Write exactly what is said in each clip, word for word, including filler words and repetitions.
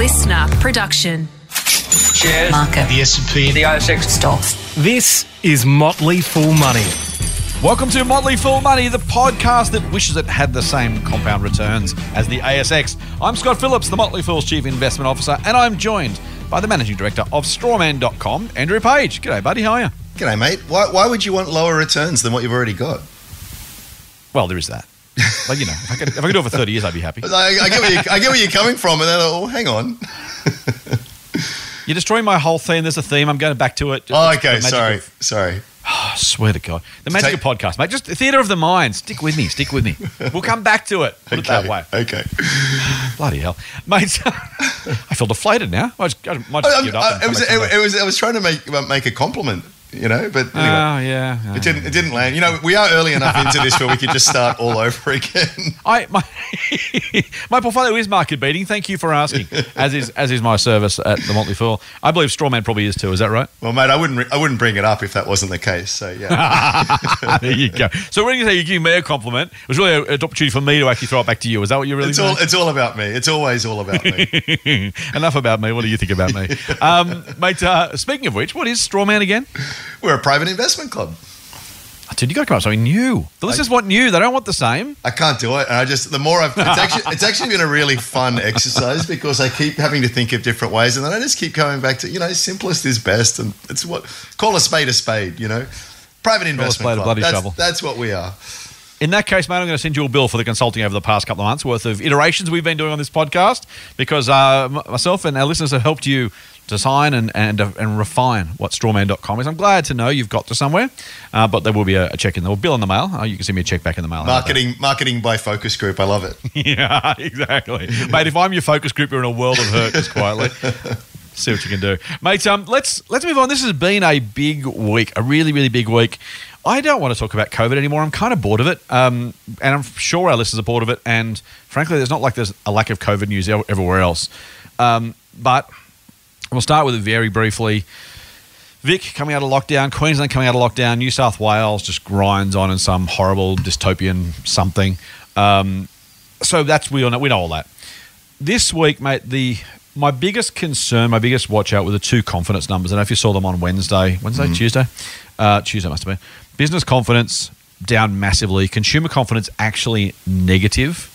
listener production. Shares, Market, the S and P, the A S X, stocks. This is Motley Fool Money. Welcome to Motley Fool Money, the podcast that wishes it had the same compound returns as the A S X. I'm Scott Phillips, the Motley Fool's Chief Investment Officer, and I'm joined by the Managing Director of Strawman dot com, Andrew Page. G'day, buddy. How are you? G'day, mate. Why, why would you want lower returns than what you've already got? Well, there is that. But, you know, if I could, if I could do it for thirty years, I'd be happy. I, I, get where you, I get where you're coming from, and then, oh, hang on. You're destroying my whole theme. There's a theme. I'm going back to it. Oh, It's okay. the magic Sorry. of- Sorry. Oh, I swear to God. The magic take- of podcast, mate. Just the theatre of the mind. Stick with me. Stick with me. We'll come back to it. Put it that Okay, way. Okay. Bloody hell. Mate, I feel deflated now. I just, I might just I, give it up. I, and it, come was, back it, someday. it was. I was trying to make make a compliment, you know, but anyway. Oh, yeah. yeah. It didn't. It didn't land. You know, we are early enough into this where we could just start all over again. I my my portfolio is market beating. Thank you for asking. As is as is my service at the Motley Fool. I believe Strawman probably is too. Is that right? Well, mate, I wouldn't. I wouldn't bring it up if that wasn't the case. So yeah. There you go. So when you say you give me a compliment, it was really a- an opportunity for me to actually throw it back to you. Is that what you're really It's saying? all. It's all about me. It's always all about me. Enough about me. What do you think about me, um, mate? Uh, speaking of which, what is Strawman again? We're a private investment club. Oh, dude, you got to come up with something new. The listeners want new. They don't want the same. I can't do it, and I just the more I've it's actually it's actually been a really fun exercise because I keep having to think of different ways, and then I just keep coming back to you know simplest is best, and it's what call a spade a spade, you know, private investment spade a club. bloody that's, shovel. That's what we are. In that case, mate, I'm going to send you a bill for the consulting over the past couple of months worth of iterations we've been doing on this podcast because uh, m- myself and our listeners have helped you design and and, uh, and refine what Strawman dot com is. I'm glad to know you've got to somewhere, uh, but there will be a, a check in, a bill in the mail. Uh, you can send me a check back in the mail. How about that? Marketing, marketing by focus group. I love it. Yeah, exactly. Mate, if I'm your focus group, you're in a world of hurt, just quietly. See what you can do. Mate, um, let's let's move on. This has been a big week, a really, really big week. I don't want to talk about COVID anymore. I'm kind of bored of it. Um, and I'm sure our listeners are bored of it. And frankly, there's not like there's a lack of COVID news ev- everywhere else. Um, but we'll start with it very briefly. Vic coming out of lockdown, Queensland coming out of lockdown, New South Wales just grinds on in some horrible dystopian something. Um, so that's we all know, we know all that. This week, mate, the my biggest concern, my biggest watch out were the two confidence numbers. I don't know if you saw them on Wednesday, Wednesday, Tuesday, uh, Tuesday must have been. Business confidence down massively. Consumer confidence actually negative.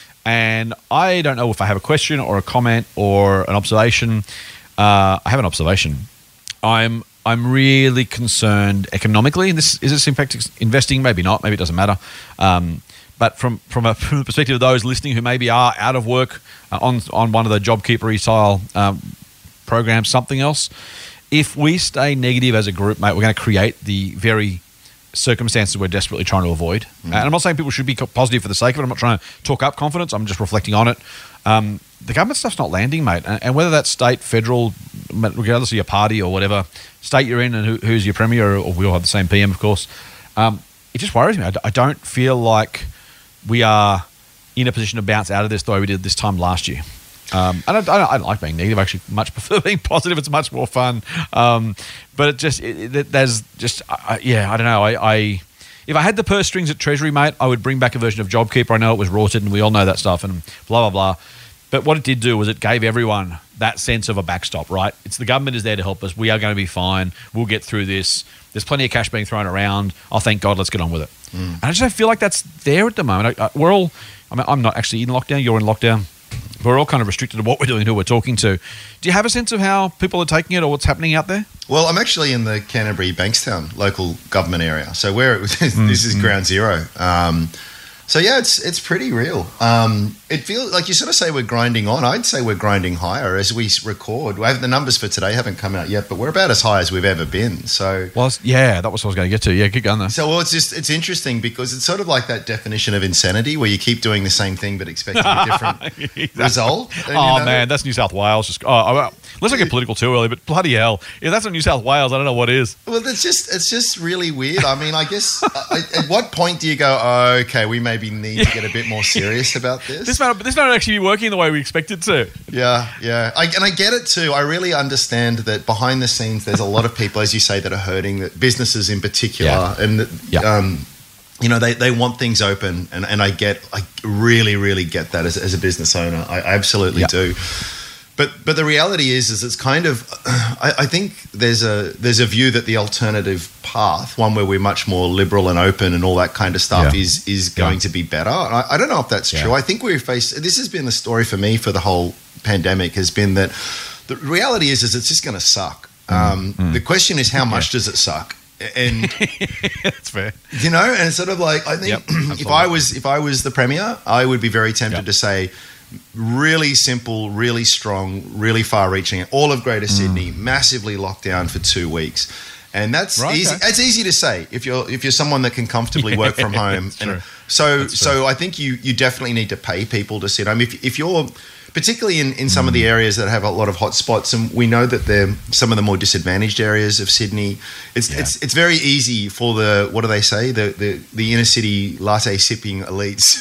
And I don't know if I have a question or a comment or an observation. Uh, I have an observation. I'm I'm really concerned economically. And this is this impacting investing? Maybe not. Maybe it doesn't matter. Um, but from from, a, from the perspective of those listening who maybe are out of work uh, on on one of the JobKeeper style um, programs, something else. If we stay negative as a group, mate, we're going to create the very circumstances we're desperately trying to avoid. Mm. And I'm not saying people should be positive for the sake of it. I'm not trying to talk up confidence. I'm just reflecting on it. Um, the government stuff's not landing, mate. And, and whether that's state, federal, regardless of your party or whatever, state you're in and who, who's your premier, or we all have the same P M, of course, um, it just worries me. I, I don't feel like we are in a position to bounce out of this the way we did this time last year. Um, and I don't, I don't like being negative. I actually much prefer being positive. It's much more fun. Um, but it just, it, it, there's just, I, yeah, I don't know. I, I, if I had the purse strings at Treasury, mate, I would bring back a version of JobKeeper. I know it was rorted and we all know that stuff and blah, blah, blah. But what it did do was it gave everyone that sense of a backstop, right? It's the government is there to help us. We are going to be fine. We'll get through this. There's plenty of cash being thrown around. Oh, thank God. Let's get on with it. Mm. And I just don't feel like that's there at the moment. I, I, we're all, I mean, I'm not actually in lockdown. You're in lockdown. We're all kind of restricted to what we're doing, who we're talking to. Do you have a sense of how people are taking it or what's happening out there? Well, I'm actually in the Canterbury Bankstown local government area, so where this mm, is mm. ground zero. Um, so yeah, it's it's pretty real. Um, it feels like you sort of say we're grinding on. I'd say we're grinding higher as we record. We have the numbers for today haven't come out yet, but we're about as high as we've ever been. So well, yeah, that was what I was going to get to. Yeah, keep going there. So well, it's just it's interesting because it's sort of like that definition of insanity where you keep doing the same thing but expecting a different exactly. result. And, oh you know, man, that's New South Wales. Just oh, well, let's not get political too early, but bloody hell, if that's not New South Wales, I don't know what is. Well, it's just it's just really weird. I mean, I guess I, at what point do you go, oh, okay, we maybe need to get a bit more serious about this? This might this might not actually be working the way we expect it to. Yeah, yeah, I, and I get it too. I really understand that behind the scenes, there's a lot of people, as you say, that are hurting. That businesses in particular, yeah. and that, yeah. um, you know, they, they want things open, and, and I get, I really, really get that as, as a business owner. I absolutely yeah. do. But but the reality is is it's kind of I, I think there's a there's a view that the alternative path, one where we're much more liberal and open and all that kind of stuff, Yeah. is is going Yeah. to be better. And I, I don't know if that's Yeah. true. I think we've faced this has been the story for me for the whole pandemic has been that the reality is is it's just going to suck. Um, The question is how much does it suck? And That's fair. you know, and it's sort of like I think Yep, if absolutely. I was if I was the premier, I would be very tempted Yep. to say really simple, really strong, really far-reaching. All of Greater Sydney massively locked down for two weeks, and that's Right, easy. okay. It's easy to say if you're if you're someone that can comfortably work from home. that's And true. so That's so I think you you definitely need to pay people to sit home. If if you're particularly in, in some of the Mm. areas that have a lot of hot spots, and we know that they're some of the more disadvantaged areas of Sydney. It's Yeah. it's it's very easy for the what do they say the the, the inner city latte sipping elites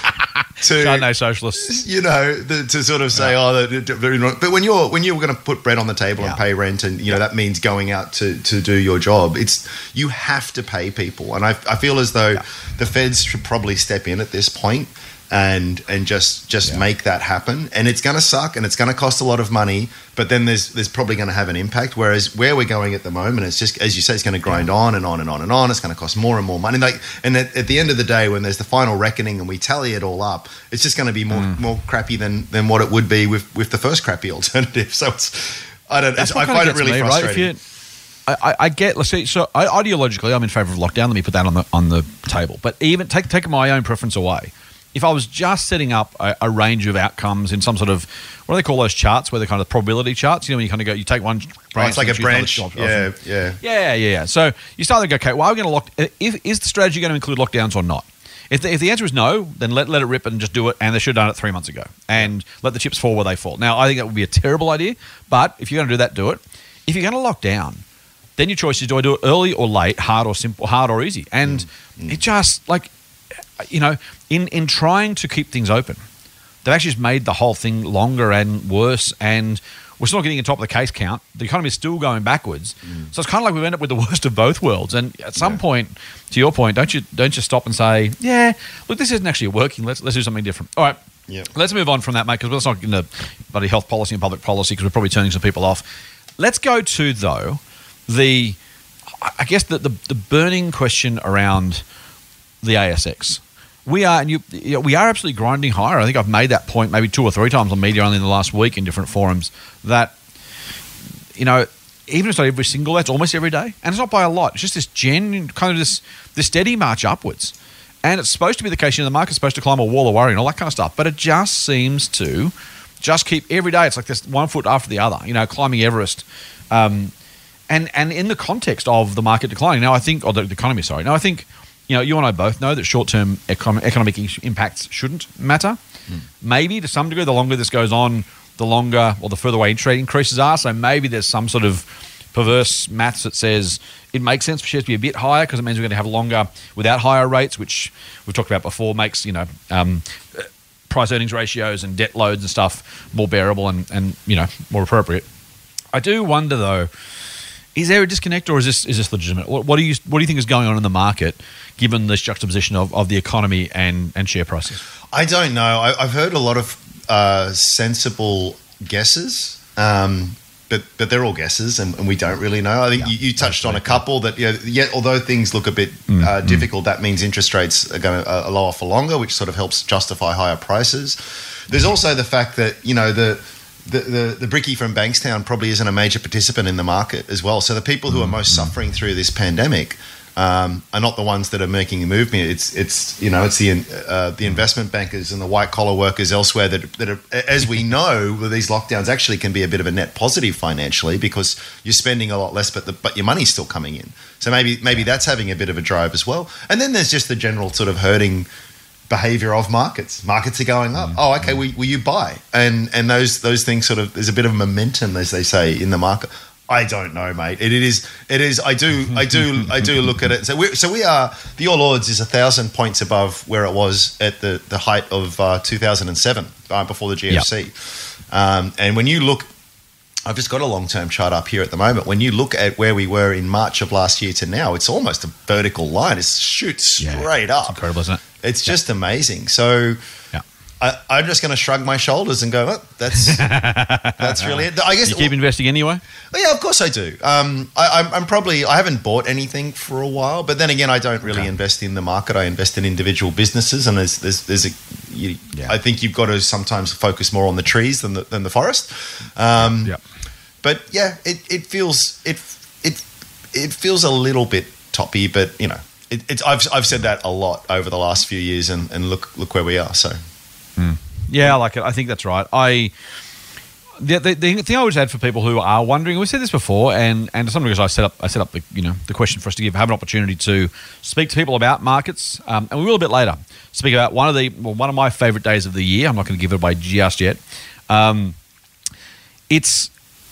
to Chardonnay socialists. you know the, to sort of say oh they're- they're very wrong. But when you're when you're going to put bread on the table and Yeah. pay rent, and you know that means going out to to do your job, it's you have to pay people, and I I feel as though the feds should probably step in at this point and and just just Yeah. make that happen. And it's going to suck and it's going to cost a lot of money, but then there's there's probably going to have an impact. Whereas where we're going at the moment, it's just, as you say, it's going to grind on and on and on and on. It's going to cost more and more money. Like, and at, at the end of the day, when there's the final reckoning and we tally it all up, it's just going to be more Mm. more crappy than than what it would be with with the first crappy alternative. So it's I don't That's it's, what I kinda find it gets really me, right? frustrating. If you, I, I- I get. Let's see. So I, ideologically, I'm in favour of lockdown. Let me put that on the on the table. But even take taking my own preference away, if I was just setting up a, a range of outcomes in some sort of what do they call those charts, where they're kind of probability charts? You know, when you kind of go, you take one branch, Oh, it's like and a choose another branch. job. Yeah, yeah. Yeah, yeah, yeah. So you start to go, okay, well, we're going to lock. If is the strategy going to include lockdowns or not? If the, if the answer is no, then let let it rip and just do it. And they should have done it three months ago, and let the chips fall where they fall. Now, I think that would be a terrible idea, but if you're going to do that, do it. If you're going to lock down, then your choice is: do I do it early or late, hard or simple, hard or easy? And it just like, you know, in in trying to keep things open, they've actually just made the whole thing longer and worse, and we're still not getting on top of the case count. The economy is still going backwards. So it's kind of like we've ended up with the worst of both worlds. And at some Yeah. point, to your point, don't you don't you stop and say, yeah, look, this isn't actually working. Let's let's do something different. All right. Yeah. Let's move on from that, mate, because let's not get into bloody health policy and public policy because we're probably turning some people off. Let's go to, though, the, I guess, the, the, the burning question around the A S X. We are, and you, you know, we are absolutely grinding higher. I think I've made that point maybe two or three times on media only in the last week in different forums that, you know, even if it's not every single day, it's almost every day. And it's not by a lot. It's just this genuine, kind of this, this steady march upwards. And it's supposed to be the case, you know, the market's supposed to climb a wall of worry and all that kind of stuff. But it just seems to just keep every day. It's like this one foot after the other, you know, climbing Everest. Um, and, and in the context of the market declining, now I think, or the, the economy, sorry. Now I think, you know, you and I both know that short-term econ- economic is- impacts shouldn't matter. Mm. Maybe to some degree, the longer this goes on, the longer or the further away interest rate increases are. So maybe there's some sort of perverse maths that says it makes sense for shares to be a bit higher because it means we're going to have longer without higher rates, which we've talked about before, makes, you know, um, price earnings ratios and debt loads and stuff more bearable and, and, you know, more appropriate. I do wonder, though, is there a disconnect or is this is this legitimate? What, what do you what do you think is going on in the market given this juxtaposition of, of the economy and, and share prices? I don't know. I, I've heard a lot of uh, sensible guesses, um, but but they're all guesses, and, and we don't really know. I think Yeah, you, you touched on a couple that, you know, yet although things look a bit Mm, uh, difficult, that means interest rates are going to uh, lower for longer, which sort of helps justify higher prices. There's also the fact that, you know, the The, the the brickie from Bankstown probably isn't a major participant in the market as well. So the people who are most suffering through this pandemic um, are not the ones that are making a movement. It's it's you know it's the uh, the investment bankers and the white collar workers elsewhere that that are, as we know, with these lockdowns actually can be a bit of a net positive financially because you're spending a lot less, but the, but your money's still coming in. So maybe maybe that's having a bit of a drive as well. And then there's just the general sort of herding behavior of markets. Markets are going up. Oh, okay. Will, will you buy? And and those those things sort of, there's a bit of momentum, as they say, in the market. I don't know, mate. It, it is. It is. I do. I do. I do look at it. So we so we are. The All Ords is a thousand points above where it was at the the height of uh, two thousand seven, uh, before the G F C. Yep. Um, and when you look. I've just got a long-term chart up here at the moment. When you look at where we were in March of last year to now, it's almost a vertical line. It shoots straight yeah, up. It's incredible, isn't it? It's yeah. just amazing. So, yeah. I, I'm just going to shrug my shoulders and go, oh, that's that's really it. I guess You keep investing anyway? Oh, yeah, of course I do. Um, I, I'm, I'm probably I haven't bought anything for a while, but then again, I don't really Okay. invest in the market. I invest in individual businesses, and there's there's, there's a. You, Yeah. I think you've got to sometimes focus more on the trees than the than the forest. Um, Yeah. But yeah, it, it feels it it it feels a little bit toppy, but you know, it, it's I've I've said that a lot over the last few years, and, and look look where we are. So. Yeah, I like it. I think that's right. I the, the, the thing I would add for people who are wondering, we've said this before, and and to some degree, I set up I set up the you know the question for us to give have an opportunity to speak to people about markets, um, and we will a bit later speak about one of the well, one of my favourite days of the year. I'm not going to give it away just yet. Um, it's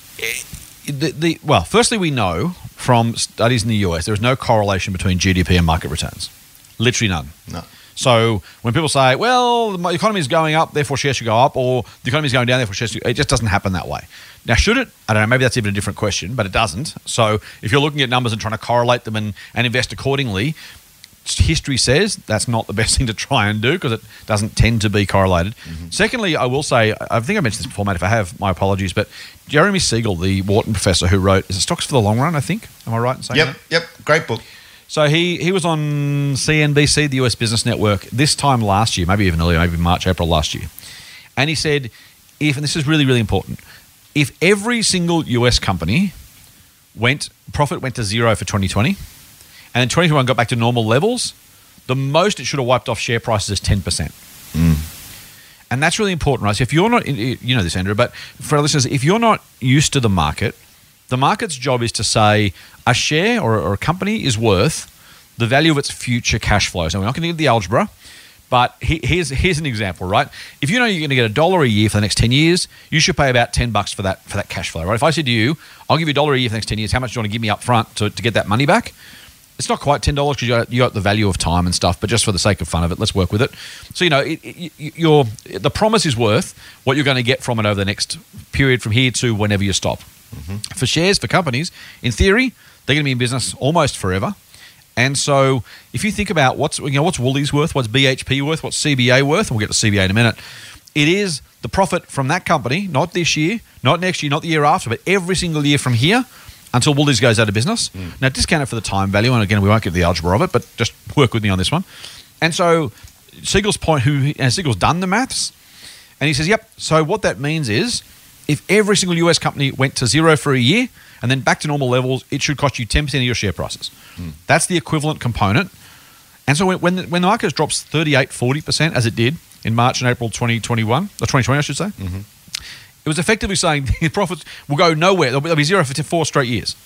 the, the well, firstly, we know from studies in the U S there is no correlation between G D P and market returns, literally none. No. So when people say, well, the economy is going up, therefore shares should go up, or the economy is going down, therefore shares should, it just doesn't happen that way. Now, should it? I don't know, maybe that's even a different question, but it doesn't. So if you're looking at numbers and trying to correlate them and, and invest accordingly, history says that's not the best thing to try and do because it doesn't tend to be correlated. Mm-hmm. Secondly, I will say, I think I mentioned this before, mate, if I have, my apologies, but Jeremy Siegel, the Wharton professor who wrote, is it Stocks for the Long Run, I think? Am I right in saying Yep. that? Yep. Great book. So he, he was on C N B C, the U S Business Network, this time last year, maybe even earlier, maybe March, April last year. And he said, if, and this is really, really important, if every single U S company went, profit went to zero for twenty twenty, and then twenty twenty-one got back to normal levels, the most it should have wiped off share prices is ten percent. Mm. And that's really important, right? So if you're not, you know this, Andrew, but for our listeners, if you're not used to the market, the market's job is to say a share or, or a company is worth the value of its future cash flows. Now, we're not going to get the algebra, but he, here's here's an example, right? If you know you're going to get a dollar a year for the next ten years, you should pay about ten bucks for that for that cash flow, right? If I said to you, I'll give you a dollar a year for the next ten years, how much do you want to give me up front to, to get that money back? It's not quite ten dollars because you got, you got the value of time and stuff, but just for the sake of fun of it, let's work with it. So, you know, it, it, your, the promise is worth what you're going to get from it over the next period from here to whenever you stop. Mm-hmm. For shares, for companies, in theory, they're going to be in business almost forever. And so if you think about what's, you know, what's Woolies worth, what's B H P worth, what's C B A worth, and we'll get to C B A in a minute, it is the profit from that company, not this year, not next year, not the year after, but every single year from here until Woolies goes out of business. Mm. Now, discount it for the time value, and again, we won't get the algebra of it, but just work with me on this one. And so Siegel's point, who and Siegel's done the maths, and he says, yep, so what that means is if every single U S company went to zero for a year and then back to normal levels, it should cost you ten percent of your share prices. Mm. That's the equivalent component. And so when, when, the, when the market drops thirty-eight, forty percent, as it did in March and April twenty twenty-one, or twenty twenty, I should say, mm-hmm. it was effectively saying the profits will go nowhere. They'll be, they'll be zero for four straight years.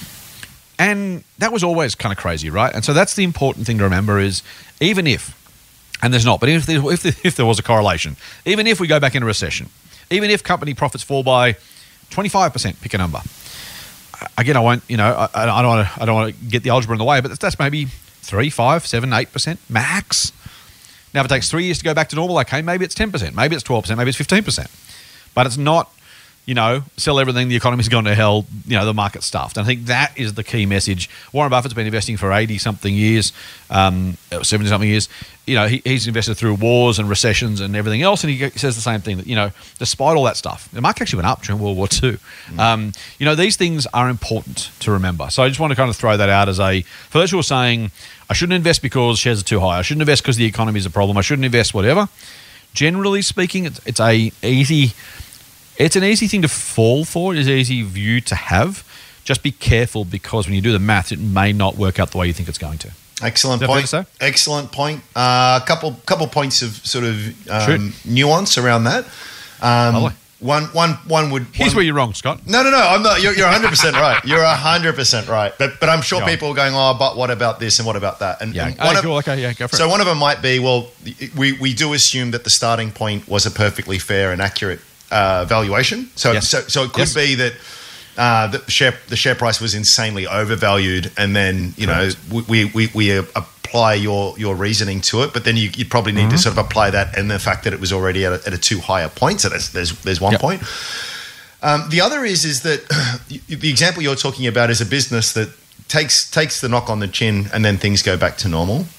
And that was always kind of crazy, right? And so that's the important thing to remember is even if, and there's not, but if there, if there, if there was a correlation, even if we go back into recession, even if company profits fall by twenty-five percent, pick a number. Again, I won't, you know, I, I don't want to, I don't want to get the algebra in the way, but that's, that's maybe three, five, seven, eight percent max. Now, if it takes three years to go back to normal, okay, maybe it's ten percent, maybe it's twelve percent, maybe it's fifteen percent. But it's not, you know, sell everything, the economy's gone to hell, you know, the market's stuffed. And I think that is the key message. Warren Buffett's been investing for eighty-something years, um, seventy-something years. You know, he, he's invested through wars and recessions and everything else, and he says the same thing, that, you know, despite all that stuff, the market actually went up during World War Two. Mm. Um, you know, these things are important to remember. So I just want to kind of throw that out as a, for those who are saying, I shouldn't invest because shares are too high, I shouldn't invest because the economy is a problem, I shouldn't invest whatever. Generally speaking, it's, it's a easy... It's an easy thing to fall for. It's an easy view to have. Just be careful because when you do the math, it may not work out the way you think it's going to. Excellent point. Excellent point. A uh, couple couple points of sort of um, nuance around that. Um, one, one, one would. Here's one, where you're wrong, Scott. No, no, no. I'm not. You're, you're one hundred percent right. You're one hundred percent right. But but I'm sure go people on. are going, oh, but what about this and what about that? And, yeah. and Oh, one cool. of, okay. Yeah. Go for so it. one of them might be, well, we we do assume that the starting point was a perfectly fair and accurate Uh, valuation, so, yes. so so it could yes. be that uh, the share the share price was insanely overvalued, and then you Correct. know we we we apply your your reasoning to it, but then you, you probably need mm-hmm. to sort of apply that and the fact that it was already at a, at a too high a point. So there's there's, there's one yep. point. Um, the other is is that the example you're talking about is a business that takes takes the knock on the chin and then things go back to normal.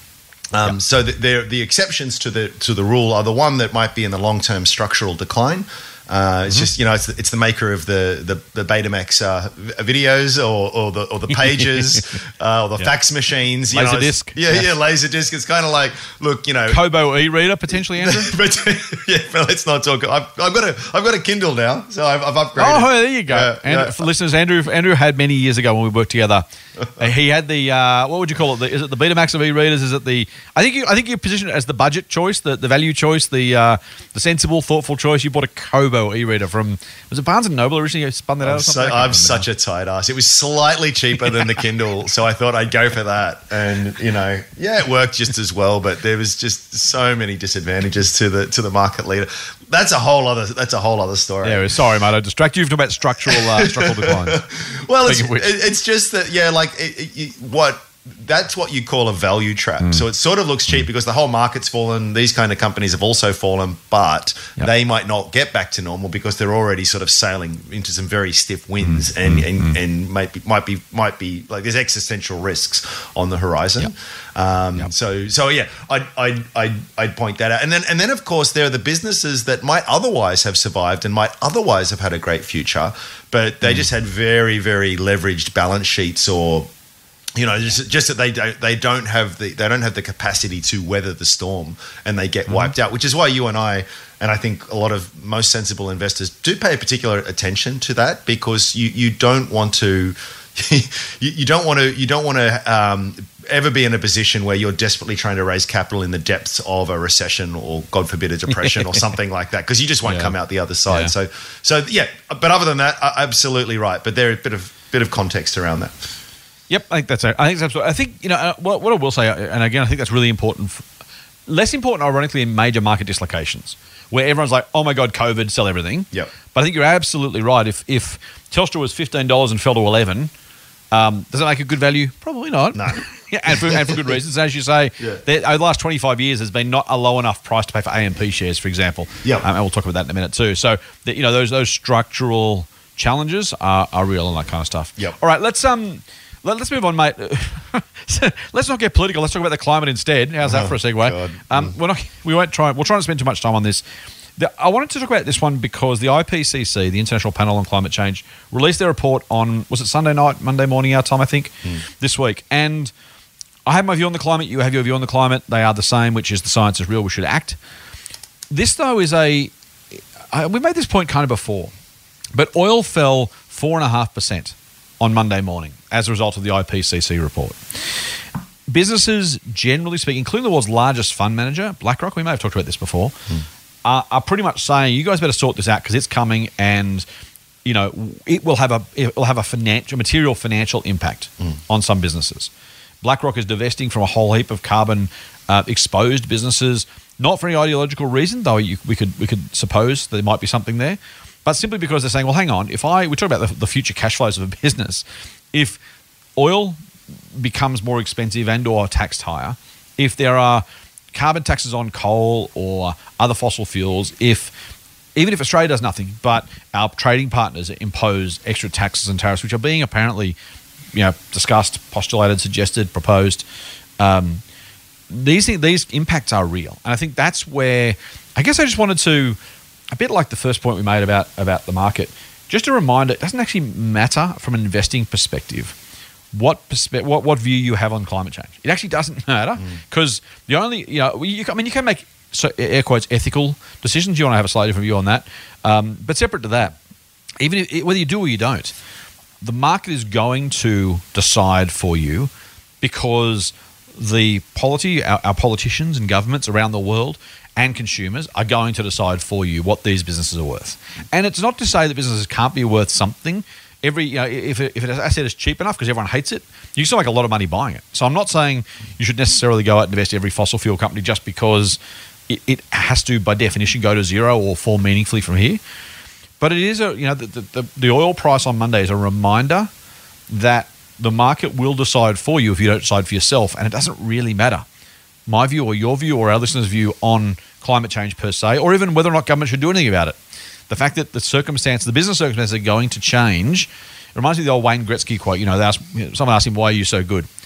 Um, Yep. So the, the the exceptions to the to the rule are the one that might be in the long term structural decline. Uh, it's Mm-hmm. just, you know, it's the, it's the maker of the the, the Betamax uh, v- videos or, or the or the pages uh, or the Yeah. fax machines. You know, it's- Laserdisc. Yeah, Yeah. yeah, laser disc. It's kind of like, look, you know, Kobo e-reader potentially, Andrew. but yeah, but let's not talk. I've, I've got a I've got a Kindle now, so I've, I've upgraded. Oh, there you go. Yeah, Andrew, yeah. For listeners, Andrew Andrew had many years ago when we worked together. uh, he had the uh, what would you call it? The, is it the Betamax of e-readers? Is it the? I think you I think you positioned it as the budget choice, the, the value choice, the uh, the sensible, thoughtful choice. You bought a Kobo e-reader from was it Barnes and Noble originally? You spun that out. I'm, Or so, something? I can't I'm remember such now. a tight ass. It was slightly cheaper than the Kindle, so I thought I'd go for that. And you know, yeah, it worked just as well, but there was just so many disadvantages to the to the market leader. That's a whole other. That's a whole other story. Yeah, sorry, mate. I distracted you from about structural uh, structural declines. Well, it's, Speaking of which. it- it's just that, yeah, like it, it, you- what that's what you call a value trap. So it sort of looks cheap because the whole market's fallen. These kind of companies have also fallen, but Yep. they might not get back to normal because they're already sort of sailing into some very stiff winds and and, and might be might be might be like there's existential risks on the horizon. Um, Yep. So so yeah, I'd, I'd I'd I'd point that out. And then and then of course there are the businesses that might otherwise have survived and might otherwise have had a great future, but they just had very very leveraged balance sheets or. You know, just, just that they don't they don't have the they don't have the capacity to weather the storm, and they get wiped out. Which is why you and I, and I think a lot of most sensible investors do pay particular attention to that because you, you don't want to you, you don't want to you don't want to um, ever be in a position where you're desperately trying to raise capital in the depths of a recession or, God forbid, a depression or something like that because you just won't Yeah. come out the other side. Yeah. So so yeah, but other than that, uh, absolutely right. But there a bit of bit of context around that. Yep, I think that's. I think that's absolutely. I think you know uh, what, what I will say, uh, and again, I think that's really important. f- Less important, ironically, in major market dislocations, where everyone's like, "Oh my God, COVID, sell everything." Yep. But I think you're absolutely right. If if Telstra was fifteen dollars and fell to eleven, um, does it make a good value? Probably not. No. yeah, and for, and for good reasons, as you say. Yeah. there- Over the last twenty-five years, there's been not a low enough price to pay for A M P shares, for example. Yep. Um, and we'll talk about that in a minute too. So, the, you know, those those structural challenges are, are real and that kind of stuff. Yep. All right, let's um. Let, let's move on, mate. So, let's not get political. Let's talk about the climate instead. How's that Oh, for a segue? God. Um, we're not. We won't try. We'll try not spend too much time on this. The, I wanted to talk about this one because the I P C C, the International Panel on Climate Change, released their report on was it Sunday night, Monday morning our time, I think, this week. And I have my view on the climate. You have your view on the climate. They are the same, which is the science is real. We should act. This though is a. I, we made this point kind of before, but oil fell four and a half percent on Monday morning as a result of the I P C C report. Businesses, generally speaking, including the world's largest fund manager, BlackRock, we may have talked about this before, are, are pretty much saying, you guys better sort this out because it's coming and, you know, it will have a it will have a financial, material financial impact on some businesses. BlackRock is divesting from a whole heap of carbon uh, exposed businesses, not for any ideological reason, though you, we could we could suppose there might be something there, but simply because they're saying, well, hang on, if I we talk about the, the future cash flows of a business, if oil becomes more expensive and or taxed higher, if there are carbon taxes on coal or other fossil fuels, if even if Australia does nothing, but our trading partners impose extra taxes and tariffs, which are being apparently, you know, discussed, postulated, suggested, proposed, um, these these impacts are real, and I think that's where I guess I just wanted to, a bit like the first point we made about about the market, just a reminder: it doesn't actually matter from an investing perspective what perspe- what what view you have on climate change. It actually doesn't matter because the only you know you, I mean you can make so air quotes ethical decisions. You want to have a slightly different view on that, um, but separate to that, even if, whether you do or you don't, the market is going to decide for you because the polity, our, our politicians and governments around the world and consumers are going to decide for you what these businesses are worth. And it's not to say that businesses can't be worth something. Every, you know, if, it, if an asset is cheap enough because everyone hates it, you still make a lot of money buying it. So I'm not saying you should necessarily go out and invest in every fossil fuel company just because it, it has to, by definition, go to zero or fall meaningfully from here. But it is a, you know, the, the, the oil price on Monday is a reminder that the market will decide for you if you don't decide for yourself, and it doesn't really matter. My view or your view or our listeners' view on climate change per se, or even whether or not government should do anything about it. The fact that the circumstance, the business circumstances are going to change, it reminds me of the old Wayne Gretzky quote. You know, they asked, you know, someone asked him, why are you so good?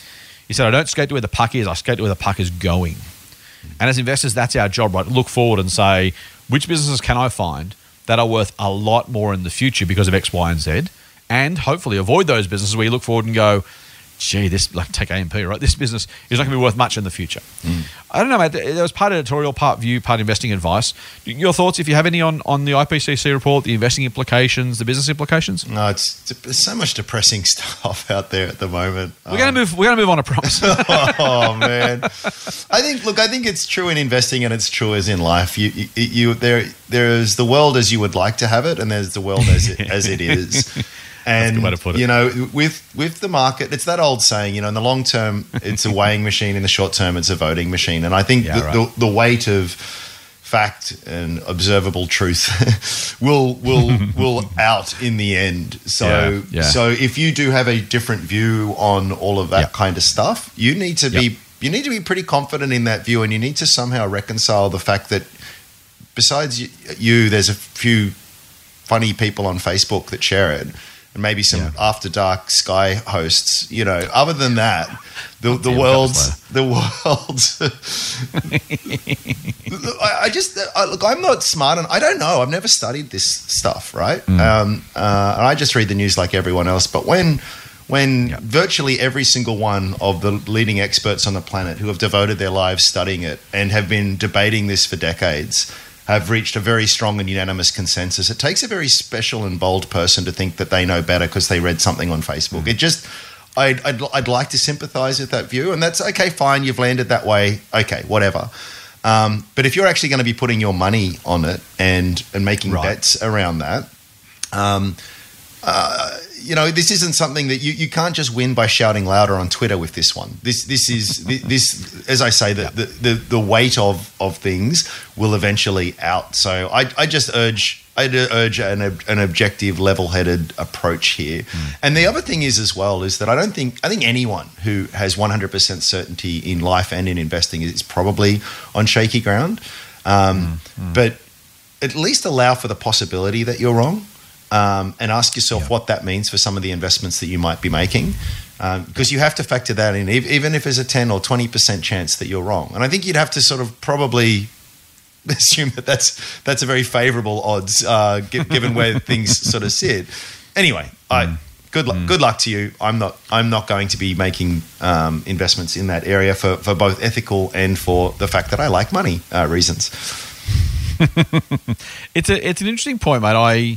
He said, I don't skate to where the puck is, I skate to where the puck is going. And as investors, that's our job, right? Look forward and say, which businesses can I find that are worth a lot more in the future because of X, Y, and Z? And hopefully avoid those businesses where you look forward and go, gee, this, like take A M P, right? This business is not going to be worth much in the future. Mm. I don't know, mate. There was part editorial, part view, part investing advice. Your thoughts, if you have any, on, on the I P C C report, the investing implications, the business implications? No, it's there's so much depressing stuff out there at the moment. We're um, going to move. We're going to move on, I promise. Oh man, I think. Look, I think it's true in investing, and it's true as in life. You, you, you there, there is the world as you would like to have it, and there's the world as it, as it is. And, That's a good way to put it. You know, with with the market, it's that old saying, you know, in the long term, it's a weighing machine. In the short term, it's a voting machine. And I think yeah, the, right. the, the weight of fact and observable truth will will will out in the end. So yeah, yeah. so if you do have a different view on all of that yep. kind of stuff, you need to be yep. you need to be pretty confident in that view, and you need to somehow reconcile the fact that besides you, you there's a few funny people on Facebook that share it. And maybe some yeah. after dark Sky hosts, you know. Other than that, the the world's the world's. I, I just I, look. I'm not smart, and I don't know. I've never studied this stuff, right? Mm. Um, uh, and I just read the news like everyone else. But when when yep. virtually every single one of the leading experts on the planet who have devoted their lives studying it and have been debating this for decades have reached a very strong and unanimous consensus. It takes a very special and bold person to think that they know better because they read something on Facebook. Mm. It just, I'd, I'd, I'd like to sympathise with that view, and that's okay, fine, you've landed that way, okay, whatever. Um, but if you're actually going to be putting your money on it and, and making right. bets around that, um, uh, you know, this isn't something that you, you can't just win by shouting louder on Twitter with this one. This this is this, as I say, the, the, the, the weight of, of things will eventually out. So I I just urge I urge an an objective, level-headed approach here. Mm. And the other thing is as well is that I don't think I think anyone who has one hundred percent certainty in life and in investing is probably on shaky ground. Um, mm. Mm. But at least allow for the possibility that you're wrong. Um, and ask yourself yeah. what that means for some of the investments that you might be making, um, because you have to factor that in, even if there's a ten or twenty percent chance that you're wrong. And I think you'd have to sort of probably assume that that's that's a very favourable odds, uh, given where things sort of sit. Anyway, mm. I, good luck. Mm. Good luck to you. I'm not. I'm not going to be making um, investments in that area for, for both ethical and for the fact that I like money uh, reasons. it's a it's an interesting point, mate. I.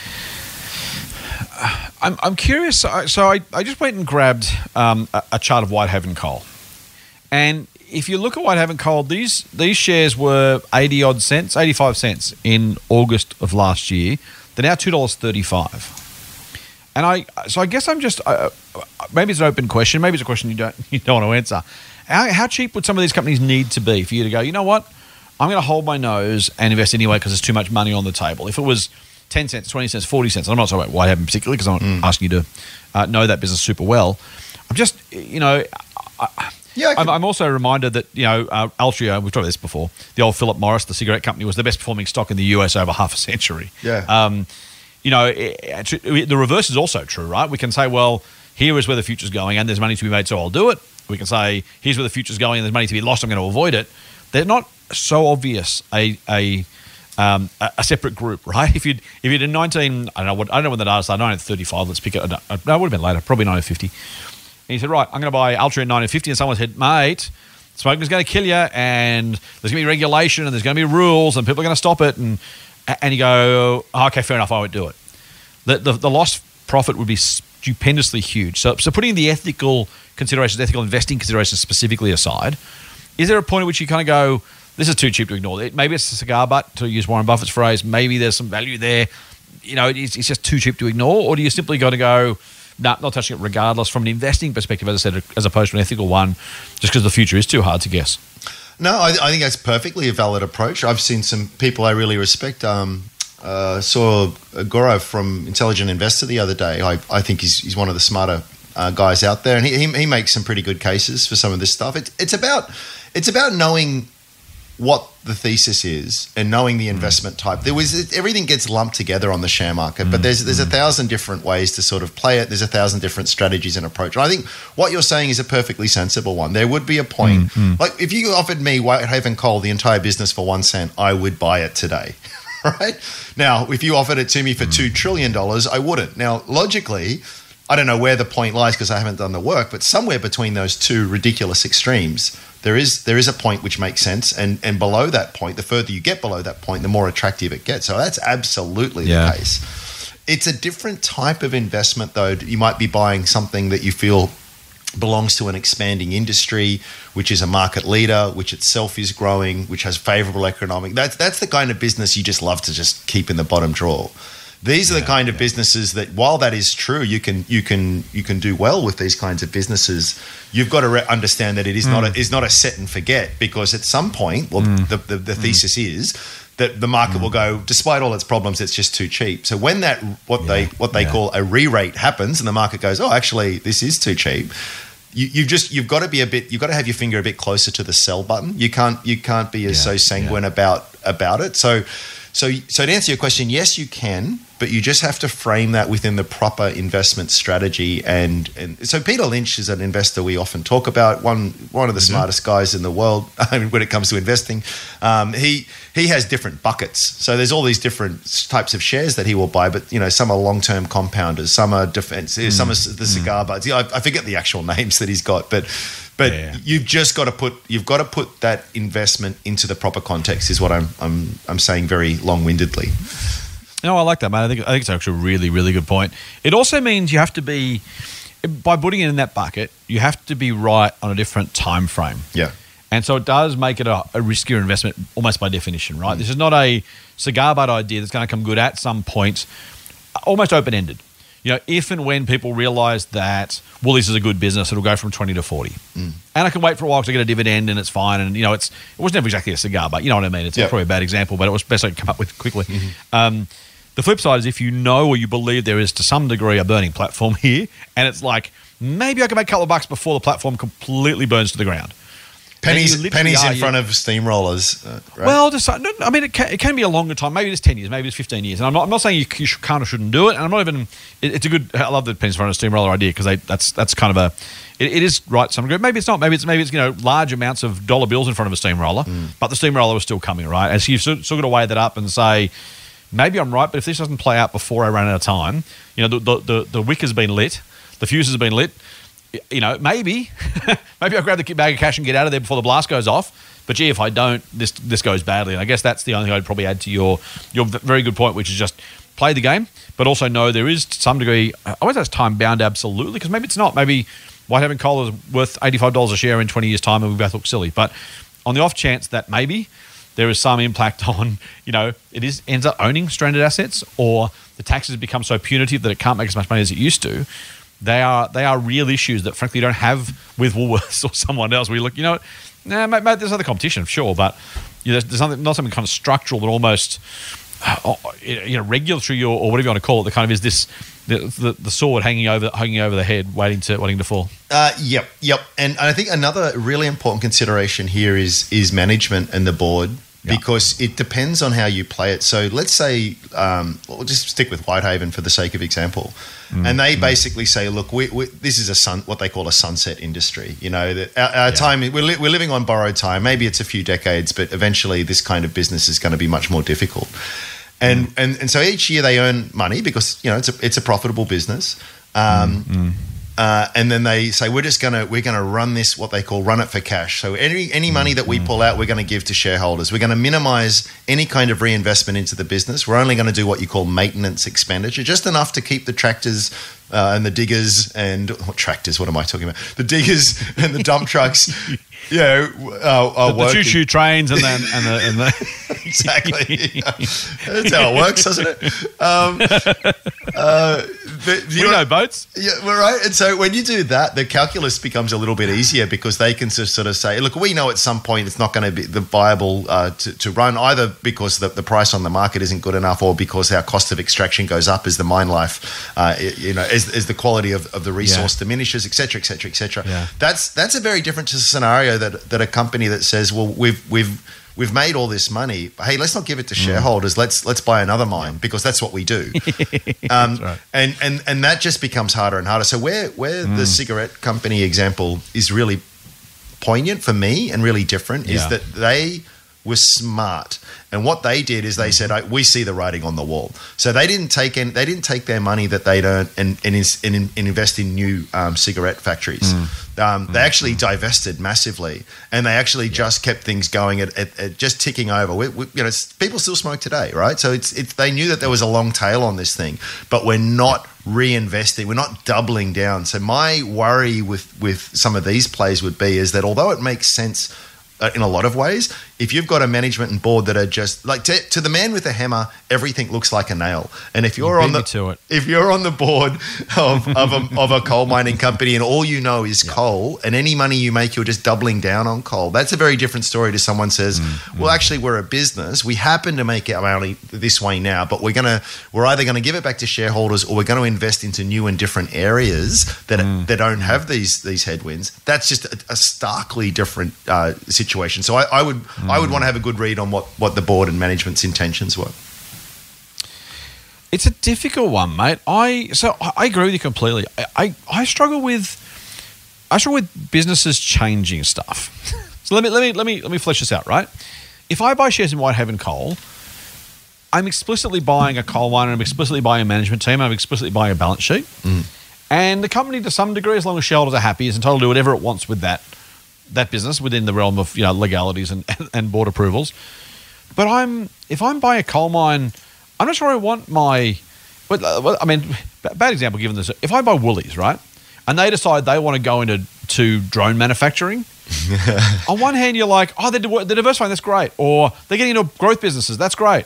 I'm I'm curious. So I, I just went and grabbed um, a, a chart of Whitehaven Coal, and if you look at Whitehaven Coal, these these shares were eighty odd cents, eighty five cents in August of last year. They're now two dollars thirty five, and I so I guess I'm just uh, maybe it's an open question, maybe it's a question you don't you don't want to answer. How, how cheap would some of these companies need to be for you to go, you know what, I'm going to hold my nose and invest anyway because there's too much money on the table? If it was ten cents, twenty cents, forty cents. I'm not talking about Whitehaven particularly because I'm not mm. asking you to uh, know that business super well. I'm just, you know, I, yeah, I'm, I'm also reminded that, you know, uh, Altria, we've talked about this before, the old Philip Morris, the cigarette company, was the best performing stock in the U S over half a century. Yeah. Um, you know, it, it, the reverse is also true, right? We can say, well, here is where the future's going and there's money to be made, so I'll do it. We can say, here's where the future's going and there's money to be lost, I'm going to avoid it. They're not so obvious a a Um, a, a separate group, right? If you'd if you'd in nineteen, I don't know what I don't know when the data started, nineteen thirty-five. Let's pick it. No, it would have been later, probably nineteen fifty. And he said, right, I'm going to buy Altria in nineteen fifty, and someone said, mate, smoking's going to kill you, and there's going to be regulation, and there's going to be rules, and people are going to stop it, and and you go, oh, okay, fair enough, I won't do it. The the, the lost profit would be stupendously huge. So so putting the ethical considerations, ethical investing considerations specifically aside, is there a point at which you kind of go, this is too cheap to ignore? Maybe it's a cigar butt, to use Warren Buffett's phrase. Maybe there's some value there. You know, it's, it's just too cheap to ignore. Or do you simply got to go, nah, not touching it regardless from an investing perspective, as I said, as opposed to an ethical one, just because the future is too hard to guess? No, I, I think that's perfectly a valid approach. I've seen some people I really respect. Um, uh, saw Gaurav from Intelligent Investor the other day. I, I think he's, he's one of the smarter uh, guys out there, and he, he he makes some pretty good cases for some of this stuff. It, it's about it's about knowing what the thesis is and knowing the investment type, there was everything gets lumped together on the share market. But there's there's a thousand different ways to sort of play it. There's a thousand different strategies and approach. And I think what you're saying is a perfectly sensible one. There would be a point, like if you offered me Whitehaven Coal, the entire business for one cent, I would buy it today. Right now, if you offered it to me for two trillion dollars, I wouldn't. Now, logically, I don't know where the point lies because I haven't done the work, but somewhere between those two ridiculous extremes, there is there is a point which makes sense, and and below that point, the further you get below that point, the more attractive it gets. So that's absolutely Yeah. the case. It's a different type of investment, though. You might be buying something that you feel belongs to an expanding industry, which is a market leader, which itself is growing, which has favorable economic. That's that's the kind of business you just love to just keep in the bottom drawer. These are the kind of businesses that, while that is true, you can you can you can do well with these kinds of businesses. You've got to re- understand that it is Mm. not a, is not a set and forget, because at some point, well, Mm. the, the the thesis is that the market will go, despite all its problems, it's just too cheap. So when that what they what they yeah. call a re-rate happens, and the market goes, oh, actually, this is too cheap. You, you've just you've got to be a bit you've got to have your finger a bit closer to the sell button. You can't you can't be as Yeah, so sanguine about about it. So so so to answer your question, yes, you can, but you just have to frame that within the proper investment strategy. And and so Peter Lynch is an investor we often talk about. One one of the smartest guys in the world when it comes to investing. Um, he he has different buckets. So there's all these different types of shares that he will buy, but you know, some are long-term compounders, some are defense, some are the cigar buds. I, I forget the actual names that he's got, but but Yeah. you've just got to put you've got to put that investment into the proper context. Is what I'm I'm I'm saying very long-windedly. No, I like that, mate. I think I think it's actually a really, really good point. It also means you have to be, by putting it in that bucket, you have to be right on a different time frame. Yeah. And so it does make it a, a riskier investment almost by definition, right? Mm. This is not a cigar butt idea that's going to come good at some point, almost open-ended. You know, if and when people realise that Woolies is a good business, it'll go from twenty to forty. Mm. And I can wait for a while to get a dividend and it's fine. And, you know, it's it was never exactly a cigar butt. You know what I mean? It's yeah. probably a bad example, but it was best I could come up with quickly. Mm-hmm. Um, the flip side is if you know or you believe there is to some degree a burning platform here, and it's like, maybe I can make a couple of bucks before the platform completely burns to the ground. Pennies, pennies are, in front of steamrollers. Uh, right? Well, just, I mean, it can, it can be a longer time. Maybe it's ten years, maybe it's fifteen years. And I'm not, I'm not saying you, you can't or shouldn't do it. And I'm not even. It, it's a good. I love the pennies in front of a steamroller idea because that's that's kind of a. It, it is right. Some degree. Maybe it's not. Maybe it's maybe it's you know large amounts of dollar bills in front of a steamroller, mm. but the steamroller was still coming, right? And so you've still, still got to weigh that up and say, maybe I'm right, but if this doesn't play out before I run out of time, you know, the the the, the wick has been lit, the fuse has been lit. You know, maybe, maybe I grab the bag of cash and get out of there before the blast goes off. But gee, if I don't, this this goes badly. And I guess that's the only thing I'd probably add to your your very good point, which is just play the game, but also know there is to some degree. I always say time bound, absolutely, because maybe it's not. Maybe Whitehaven Coal is worth eighty-five dollars a share in twenty years' time, and we both look silly. But on the off chance that maybe there is some impact on, you know, it is ends up owning stranded assets, or the taxes become so punitive that it can't make as much money as it used to. They are they are real issues that, frankly, you don't have with Woolworths or someone else. Where you look, you know, nah, mate, mate, there's other competition, sure, but you know, there's, there's something, not something kind of structural that almost, uh, you know, regulatory or, or whatever you want to call it, that kind of is this the, the, the sword hanging over hanging over the head, waiting to waiting to fall. Uh, yep, yep. And I think another really important consideration here is is management and the board. Yeah. Because it depends on how you play it. So let's say, um, we'll just stick with Whitehaven for the sake of example, mm, and they mm. basically say, "Look, we, we, this is a sun, what they call a sunset industry. You know, that our, our yeah. time we're, li- we're living on borrowed time. Maybe it's a few decades, but eventually, this kind of business is going to be much more difficult." And mm. and and so each year they earn money because you know it's a it's a profitable business. Um, mm. Uh, and then they say we're just gonna we're gonna run this what they call run it for cash. So any any money that we pull out, we're going to give to shareholders. We're going to minimize any kind of reinvestment into the business. We're only going to do what you call maintenance expenditure, just enough to keep the tractors uh, and the diggers and what tractors. What am I talking about? The diggers and the dump trucks. You know, uh, are the, the choo-choo trains and then and the, and the exactly. That's how it works, doesn't it? Um, uh, the, we know, know boats. Yeah, well, right. And so when you do that, the calculus becomes a little bit easier because they can just sort of say, "Look, we know at some point it's not going to be the viable uh, to, to run either because the, the price on the market isn't good enough, or because our cost of extraction goes up as the mine life, uh, you know, as, as the quality of, of the resource yeah. diminishes, et cetera, et cetera, et cetera." Yeah. That's that's a very different scenario that that a company that says, well, we've we've we've made all this money. Hey, let's not give it to shareholders. Let's let's buy another mine because that's what we do. um, right. And and and that just becomes harder and harder. So where where Mm. the cigarette company example is really poignant for me and really different is Yeah. that they were smart, and what they did is they said, "We see the writing on the wall." So they didn't take in, they didn't take their money that they'd earned and and, is, and, and invest in new um, cigarette factories. Um, they actually divested massively, and they actually just kept things going at, at, at just ticking over. We, we, you know, it's- people still smoke today, right? So it's it's they knew that there was a long tail on this thing, but we're not reinvesting, we're not doubling down. So my worry with with some of these plays would be is that although it makes sense uh, in a lot of ways, if you've got a management and board that are just like to, to the man with a hammer, everything looks like a nail. And if you're You on beat the me to it. if you're on the board of, of, a, of a coal mining company and all you know is coal, and any money you make, you're just doubling down on coal, that's a very different story to someone says, Mm, well, actually, we're a business. We happen to make our money this way now, but we're gonna we're either going to give it back to shareholders or we're going to invest into new and different areas that Mm. that don't have these these headwinds. That's just a, a starkly different uh, situation. So I, I would I would want to have a good read on what what the board and management's intentions were. It's a difficult one, mate. I so I I agree with you completely. I, I, I struggle with I struggle with businesses changing stuff. So let me let me let me let me flesh this out, right? If I buy shares in Whitehaven Coal, I'm explicitly buying a coal miner, I'm explicitly buying a management team, I'm explicitly buying a balance sheet. And the company, to some degree, as long as shareholders are happy, is entitled to do whatever it wants with that that business within the realm of, you know, legalities and, and board approvals. But I'm if I'm buying a coal mine, I'm not sure I want my. But uh, well, I mean, b- bad example given this. If I buy Woolies, right, and they decide they want to go into to drone manufacturing, on one hand you're like, oh, they're, di- they're diversifying, that's great, or they're getting into growth businesses, that's great.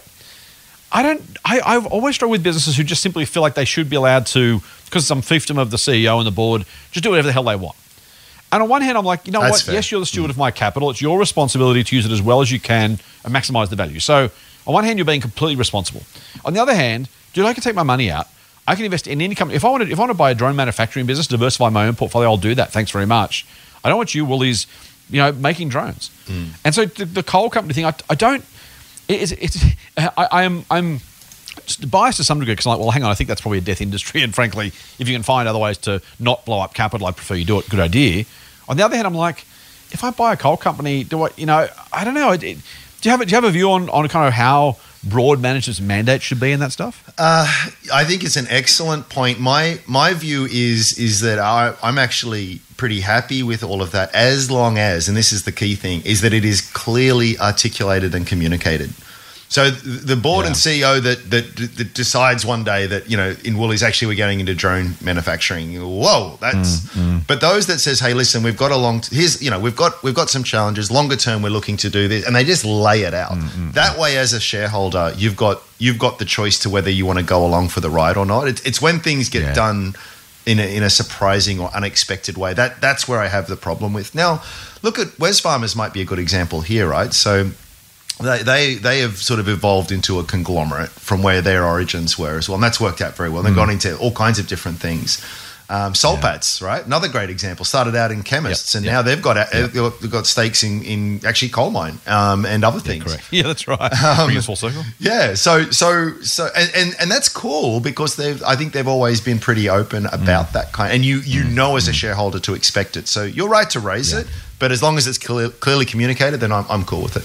I don't. I, I've always struggled with businesses who just simply feel like they should be allowed to, because some fiefdom of the C E O and the board, just do whatever the hell they want. And on one hand, I'm like, you know That's what? fair. Yes, you're the steward of my capital. It's your responsibility to use it as well as you can and maximize the value. So on one hand, you're being completely responsible. On the other hand, dude, I can take my money out. I can invest in any company. If I want to, if I want to buy a drone manufacturing business, diversify my own portfolio, I'll do that. Thanks very much. I don't want you, Woolies, you know, making drones. And so the, the coal company thing, I, I don't. It's, it's I, I am I'm biased to some degree because I'm like, well, hang on, I think that's probably a death industry. And frankly, if you can find other ways to not blow up capital, I prefer you do it. Good idea. On the other hand, I'm like, if I buy a coal company, do I, you know, I don't know. It, it, do you have a, do you have a view on, on kind of how broad management's mandate should be in that stuff? Uh, I think it's an excellent point. My my view is is that I, I'm actually pretty happy with all of that, as long as, and this is the key thing, is that it is clearly articulated and communicated. So the board Yeah. and C E O that, that that decides one day that, you know, in Woolies actually we're going into drone manufacturing. Whoa, that's. But those that says, hey, listen, we've got a long. Here's, you know, we've got we've got some challenges. Longer term, we're looking to do this, and they just lay it out. That way, as a shareholder, you've got you've got the choice to whether you want to go along for the ride or not. It's it's when things get Yeah. done in a, in a surprising or unexpected way. That that's where I have the problem with. Now, look at Wesfarmers might be a good example here, right? So. They, they they have sort of evolved into a conglomerate from where their origins were as well, and that's worked out very well. They've gone into all kinds of different things. Um, Solpats, right? Another great example. Started out in chemists, Yep, and yep, now they've got yep. they've got, they've got stakes in, in actually coal mine um, and other things. Correct. Yeah, that's right. Bring us full circle. Yeah, so so so and, and, and that's cool because they've I think they've always been pretty open about Mm. that kind, and you you know as a shareholder to expect it. So you're right to raise Yeah. it, but as long as it's clear, clearly communicated, then I'm I'm cool with it.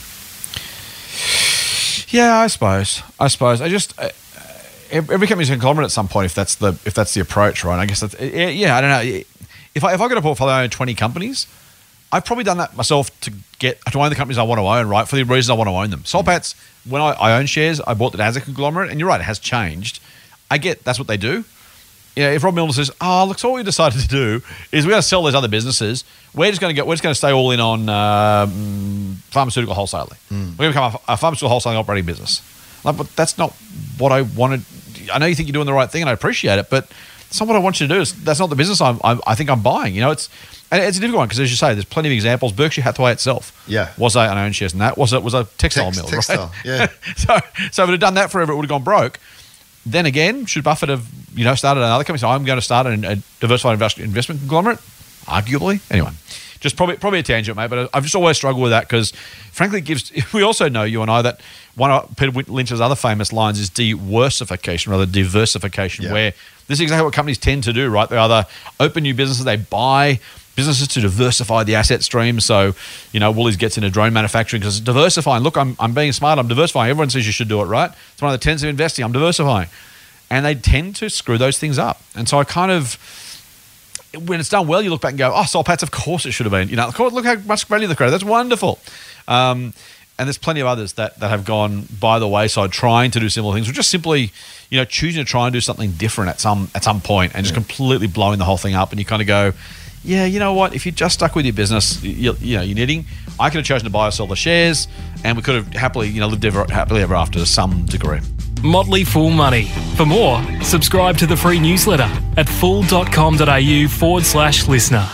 Yeah, I suppose. I suppose. I just uh, every company's a conglomerate at some point. If that's the if that's the approach, right? I guess that's yeah. I don't know. If I if I got a portfolio of twenty companies, I've probably done that myself to get to own the companies I want to own, right? For the reasons I want to own them. Solpats, when I, I own shares, I bought it as a conglomerate, and you're right, it has changed. I get that's what they do. Yeah, if Rob Milner says, "Oh, look, so what we decided to do is we're going to sell those other businesses. We're just going to get, we're just going to stay all in on um, pharmaceutical wholesaling. We're going to become a, a pharmaceutical wholesaling operating business." Like, but that's not what I wanted. I know you think you're doing the right thing, and I appreciate it, but that's not what I want you to do. It's, that's not the business I'm, I'm, I think I'm buying. You know, it's and it's a difficult one because, as you say, there's plenty of examples. Berkshire Hathaway itself, Yeah. was a, an own shares in that was a, was a textile Tex- mill, textile, right? yeah. so, so if it had done that forever, it would have gone broke. Then again, should Buffett have, you know, started another company? So I'm going to start a, a diversified invest, investment conglomerate? Arguably. Anyway, just just probably probably a tangent, mate. But I've just always struggled with that because, frankly, it gives. We also know, you and I, that one of Peter Lynch's other famous lines is de-worsification, rather diversification, Yeah. where this is exactly what companies tend to do, right? They either open new businesses, they buy businesses to diversify the asset stream. So, you know, Woolies gets into drone manufacturing because it's diversifying. Look, I'm I'm being smart. I'm diversifying. Everyone says you should do it, right? It's one of the tenets of investing. I'm diversifying. And they tend to screw those things up. And so I kind of, when it's done well, you look back and go, oh, Soul Patts, of course it should have been. You know, look how much value they created. That's wonderful. Um, and there's plenty of others that, that have gone by the wayside trying to do similar things, or just simply, you know, choosing to try and do something different at some at some point and just Yeah. completely blowing the whole thing up. And you kind of go, yeah, you know what? If you just stuck with your business, you, you know, you're knitting, I could have chosen to buy or sell the shares, and we could have happily, you know, lived ever, happily ever after to some degree. Motley Fool Money. For more, subscribe to the free newsletter at fool.com.au forward slash listener.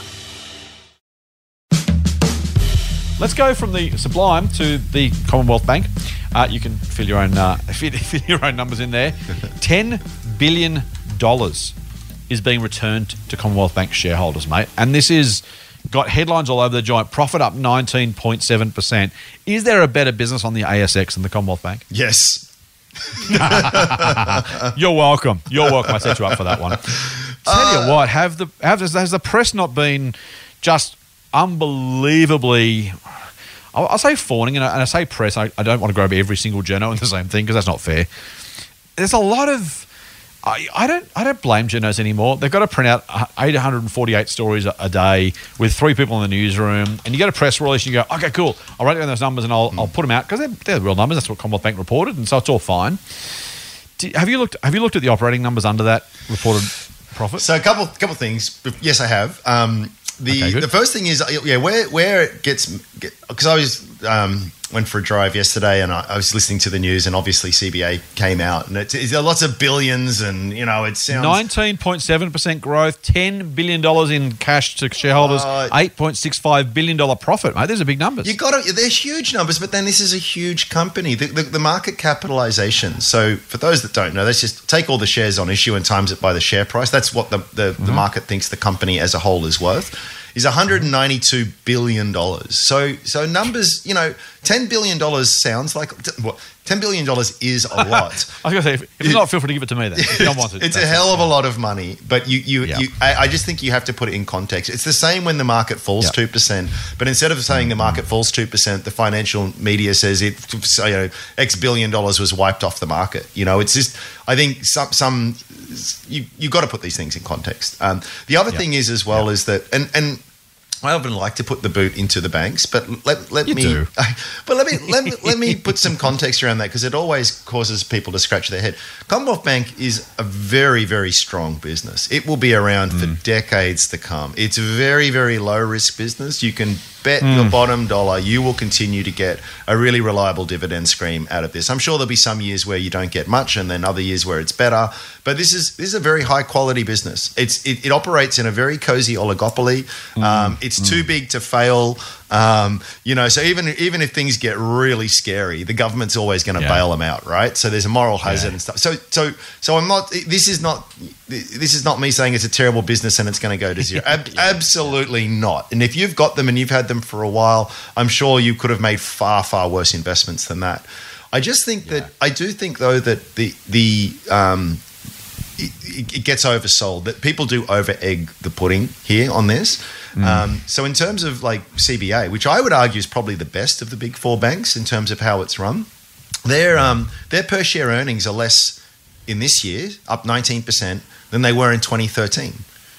Let's go from the Sublime to the Commonwealth Bank. Uh, you can fill your own uh, fill, fill your own numbers in there. Ten billion dollars is being returned to Commonwealth Bank shareholders, mate. And this is got headlines all over the joint. Profit up nineteen point seven percent. Is there a better business on the A S X than the Commonwealth Bank? Yes. You're welcome. You're welcome. I set you up for that one. Tell you what, have the have has the press not been just unbelievably? I'll, I'll say fawning, and I, and I say press. I, I don't want to grab every single journo in the same thing because that's not fair. There's a lot of. I, I don't I don't blame journos anymore. They've got to print out eight hundred forty-eight stories a, a day with three people in the newsroom, and you get a press release and you go, okay, cool. I'll write down those numbers and I'll mm. I'll put them out because they're, they're the real numbers. That's what Commonwealth Bank reported, and so it's all fine. Do, have you looked Have you looked at the operating numbers under that reported profit? So a couple couple things. Yes, I have. Um, the Okay, good. the first thing is yeah, where where it gets because I was um, went for a drive yesterday and I, I was listening to the news and obviously C B A came out and it's, it's lots of billions and you know it sounds nineteen point seven percent growth, ten billion dollars in cash to shareholders, Uh, eight point six five billion dollars profit, mate. These are big numbers. You got to, they're huge numbers, but then this is a huge company. The, the, the market capitalization. So for those that don't know, let's just take all the shares on issue and times it by the share price. That's what the, the, Mm-hmm. the market thinks the company as a whole is worth. Is one hundred ninety-two billion dollars. So so numbers, you know, ten billion dollars sounds like well, ten billion dollars is a lot. I was going to say, if, if it's not, feel free to give it to me then. If you don't want it, It's a that's hell fine. of a lot of money, but you, you, Yeah. you I, I just think you have to put it in context. It's the same when the market falls Yeah. two percent, but instead of saying the market falls two percent, the financial media says it, so, you know, X billion dollars was wiped off the market. You know, it's just, I think some, some you, you got to put these things in context. Um, the other Yeah. thing is as well is that, and, and I often like to put the boot into the banks, but let let You me. do. But let me let me let me put some context around that because it always causes people to scratch their head. Commonwealth Bank is a very very strong business. It will be around for decades to come. It's a very very low risk business. You can bet your bottom dollar you will continue to get a really reliable dividend stream out of this. I'm sure there'll be some years where you don't get much, and then other years where it's better. But this is this is a very high quality business. It's it, it operates in a very cozy oligopoly. Um, it's too big to fail. Um, you know, so even even if things get really scary, the government's always going to Yeah. bail them out, right? So there's a moral hazard Yeah. and stuff. So so so I'm not. This is not. This is not me saying it's a terrible business and it's going to go to zero. Ab- absolutely not. And if you've got them and you've had them for a while, I'm sure you could have made far far worse investments than that. I just think that I do think though that the the um, it, it gets oversold. That people do over egg the pudding here on this. Um, so in terms of like C B A, which I would argue is probably the best of the big four banks in terms of how it's run, their um, their per share earnings are less in this year, up nineteen percent, than they were in twenty thirteen.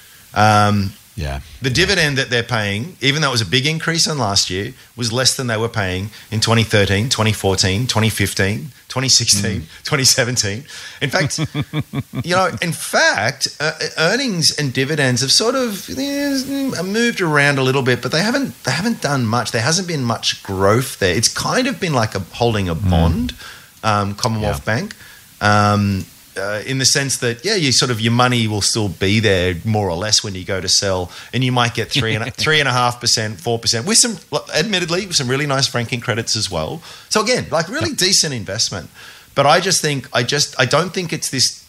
Um, Yeah. the dividend that they're paying, even though it was a big increase on last year, was less than they were paying in twenty thirteen, twenty fourteen, twenty fifteen, twenty sixteen, twenty seventeen. In fact, you know, in fact, uh, earnings and dividends have sort of eh, moved around a little bit, but they haven't they haven't done much. There hasn't been much growth there. It's kind of been like a holding a bond, um, Commonwealth Yeah. Bank. Um, Uh, in the sense that, yeah, you sort of your money will still be there more or less when you go to sell, and you might get three and three and a half percent, four percent, with some, admittedly, with some really nice franking credits as well. So again, like really decent investment. But I just think, I just, I don't think it's this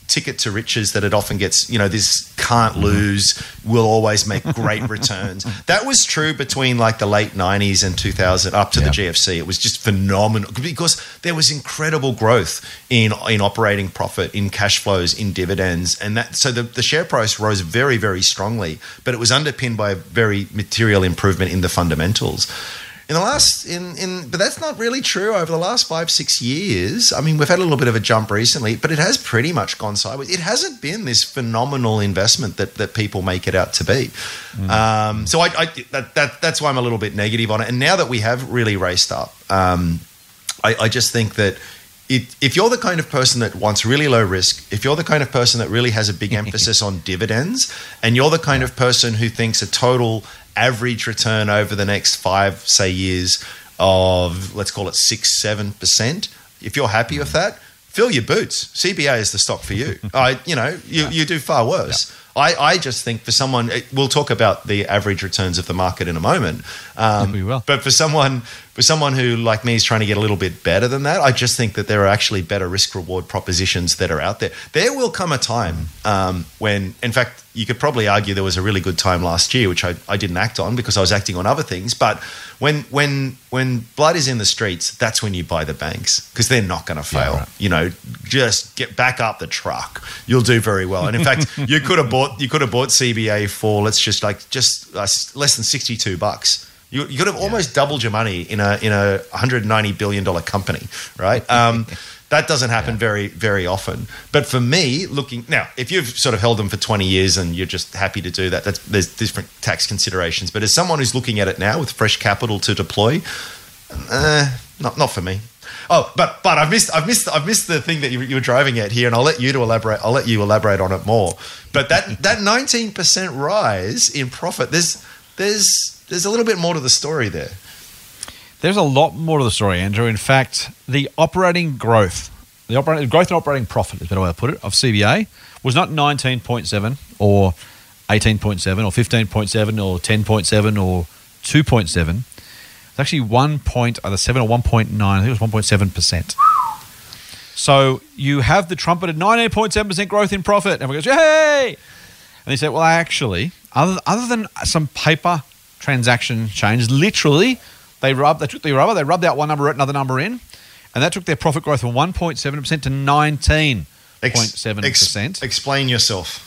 ticket to riches that it often gets, you know, this can't lose, will always make great returns. That was true between like the late nineties and two thousand up to Yeah. the G F C. It was just phenomenal because there was incredible growth in in operating profit, in cash flows, in dividends, and that so the, the share price rose very, very strongly, but it was underpinned by a very material improvement in the fundamentals. In the last, in, in, but that's not really true over the last five, six years. I mean, we've had a little bit of a jump recently, but it has pretty much gone sideways. It hasn't been this phenomenal investment that, that people make it out to be. Mm. Um, so I, I that, that that's why I'm a little bit negative on it. And now that we have really raced up, um, I, I just think that it, if you're the kind of person that wants really low risk, if you're the kind of person that really has a big emphasis on dividends, and you're the kind of person who thinks a total average return over the next five, say, years of, let's call it six, seven percent. If you're happy with that, fill your boots. C B A is the stock for you. I, you know, you, Yeah. you do far worse. Yeah. I, I just think for someone, we'll talk about the average returns of the market in a moment. Um, we will. But for someone, for someone who like me is trying to get a little bit better than that, I just think that there are actually better risk reward propositions that are out there. There will come a time um, when, in fact, you could probably argue there was a really good time last year, which I, I didn't act on because I was acting on other things. But when when when blood is in the streets, that's when you buy the banks because they're not going to fail. Yeah, right. You know, just get back up the truck. You'll do very well. And in fact, you could have bought you could have bought C B A for let's just like just uh, less than sixty-two bucks. You, you could have almost doubled your money in a in a one hundred ninety billion dollars company, right? Um, that doesn't happen yeah. very very often. But for me, looking now, if you've sort of held them for twenty years and you're just happy to do that, that's, there's different tax considerations. But as someone who's looking at it now with fresh capital to deploy, uh, not not for me. Oh, but but I've missed I've missed I've missed the thing that you, you were driving at here, and I'll let you to elaborate. I'll let you elaborate on it more. But that that nineteen percent rise in profit, there's there's there's a little bit more to the story there. There's a lot more to the story, Andrew. In fact, the operating growth, the operating growth and operating profit, is a better way to put it, of C B A was not nineteen point seven or eighteen point seven or fifteen point seven or ten point seven or two point seven. It's actually one point either seven or one point nine. I think it was one point seven percent. So you have the trumpeted nineteen point seven percent growth in profit, and everyone goes, "Yay!" And they said, "Well, actually, other other than some paper transaction changes, literally." They rubbed, they took the rubber, they rubbed out one number, wrote another number in, and that took their profit growth from one point seven percent to nineteen point seven percent. Ex- ex- explain yourself.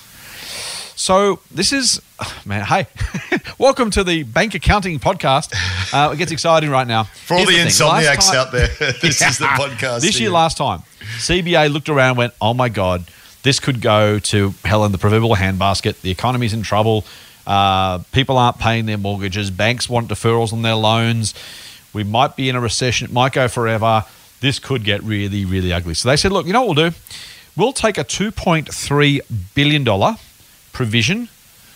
So this is, oh, man, hey, welcome to the Bank Accounting Podcast. Uh, it gets exciting right now. For all Here's the, the insomniacs time, out there, this yeah, is the podcast. This year, here. last time, C B A looked around and went, oh my God, this could go to hell in the proverbial handbasket. The economy's in trouble. Uh, people aren't paying their mortgages. Banks want deferrals on their loans. We might be in a recession. It might go forever. This could get really, really ugly. So they said, look, you know what we'll do? We'll take a two point three billion dollars provision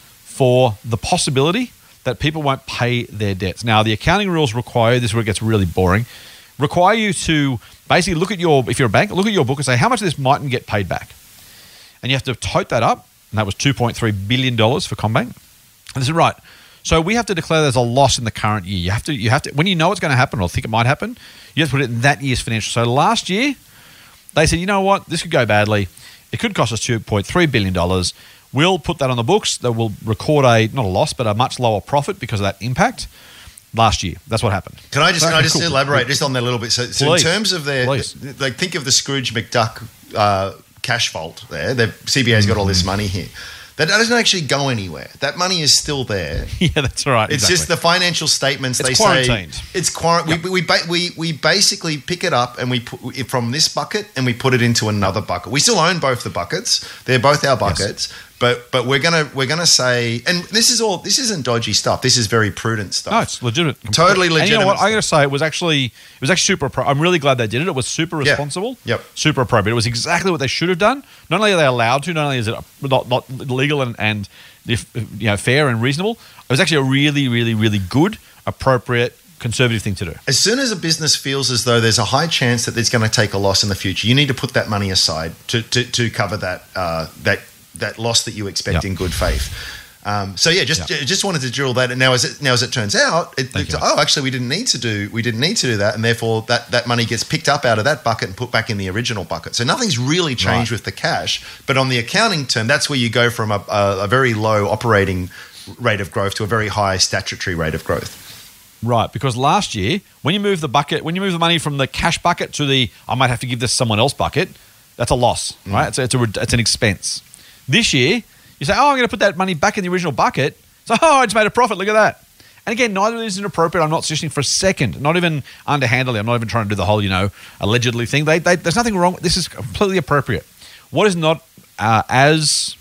for the possibility that people won't pay their debts. Now, the accounting rules require, this is where it gets really boring, require you to basically look at your, if you're a bank, look at your book and say, how much of this mightn't get paid back? And you have to tote that up. And that was two point three billion dollars for CommBank. And this is right. So we have to declare there's a loss in the current year. You have to, you have to, when you know it's going to happen or think it might happen, you have to put it in that year's financial. So last year, they said, you know what, this could go badly. It could cost us two point three billion dollars. We'll put that on the books. That will record a, not a loss, but a much lower profit because of that impact last year. That's what happened. Can I just, So, can I just cool. elaborate just on that a little bit? So, so in Please. terms of their, Please. like think of the Scrooge McDuck uh, cash vault there. The C B A's got all this money here. That doesn't actually go anywhere. That money is still there. Yeah, that's right. It's exactly. just the financial statements. It's they quarantined. say it's quarantined. Yep. We we, ba- we we basically pick it up and we put it from this bucket and we put it into another bucket. We still own both the buckets. They're both our buckets. Yes. But but we're gonna we're gonna say, and this is all. This isn't dodgy stuff. This is very prudent stuff. No, it's legitimate. Totally legitimate. And you know what? stuff. I'm going to say it was actually it was actually super. Appro- I'm really glad they did it. It was super Yeah. responsible. Yep. Super appropriate. It was exactly what they should have done. Not only are they allowed to, not only is it not, not legal and and if, you know fair and reasonable. It was actually a really really really good, appropriate, conservative thing to do. As soon as a business feels as though there's a high chance that it's going to take a loss in the future, you need to put that money aside to to, to cover that uh, that that loss that you expect Yep. in good faith. Um, so yeah, just Yeah. just wanted to drill that. And now, as it now as it turns out, it, Thank it's, you. oh, actually, we didn't need to do we didn't need to do that, and therefore that, that money gets picked up out of that bucket and put back in the original bucket. So nothing's really changed Right. with the cash, but on the accounting term, that's where you go from a, a, a very low operating rate of growth to a very high statutory rate of growth. Right, because last year, when you move the bucket, when you move the money from the cash bucket to the I might have to give this to someone else bucket, that's a loss, right? It's a, it's, a, it's an expense. This year, you say, oh, I'm going to put that money back in the original bucket. So, oh, I just made a profit. Look at that. And again, neither of these is inappropriate. I'm not suggesting for a second, not even underhandedly. I'm not even trying to do the whole, you know, allegedly thing. They, they, there's nothing wrong. This is completely appropriate. What is not uh, as,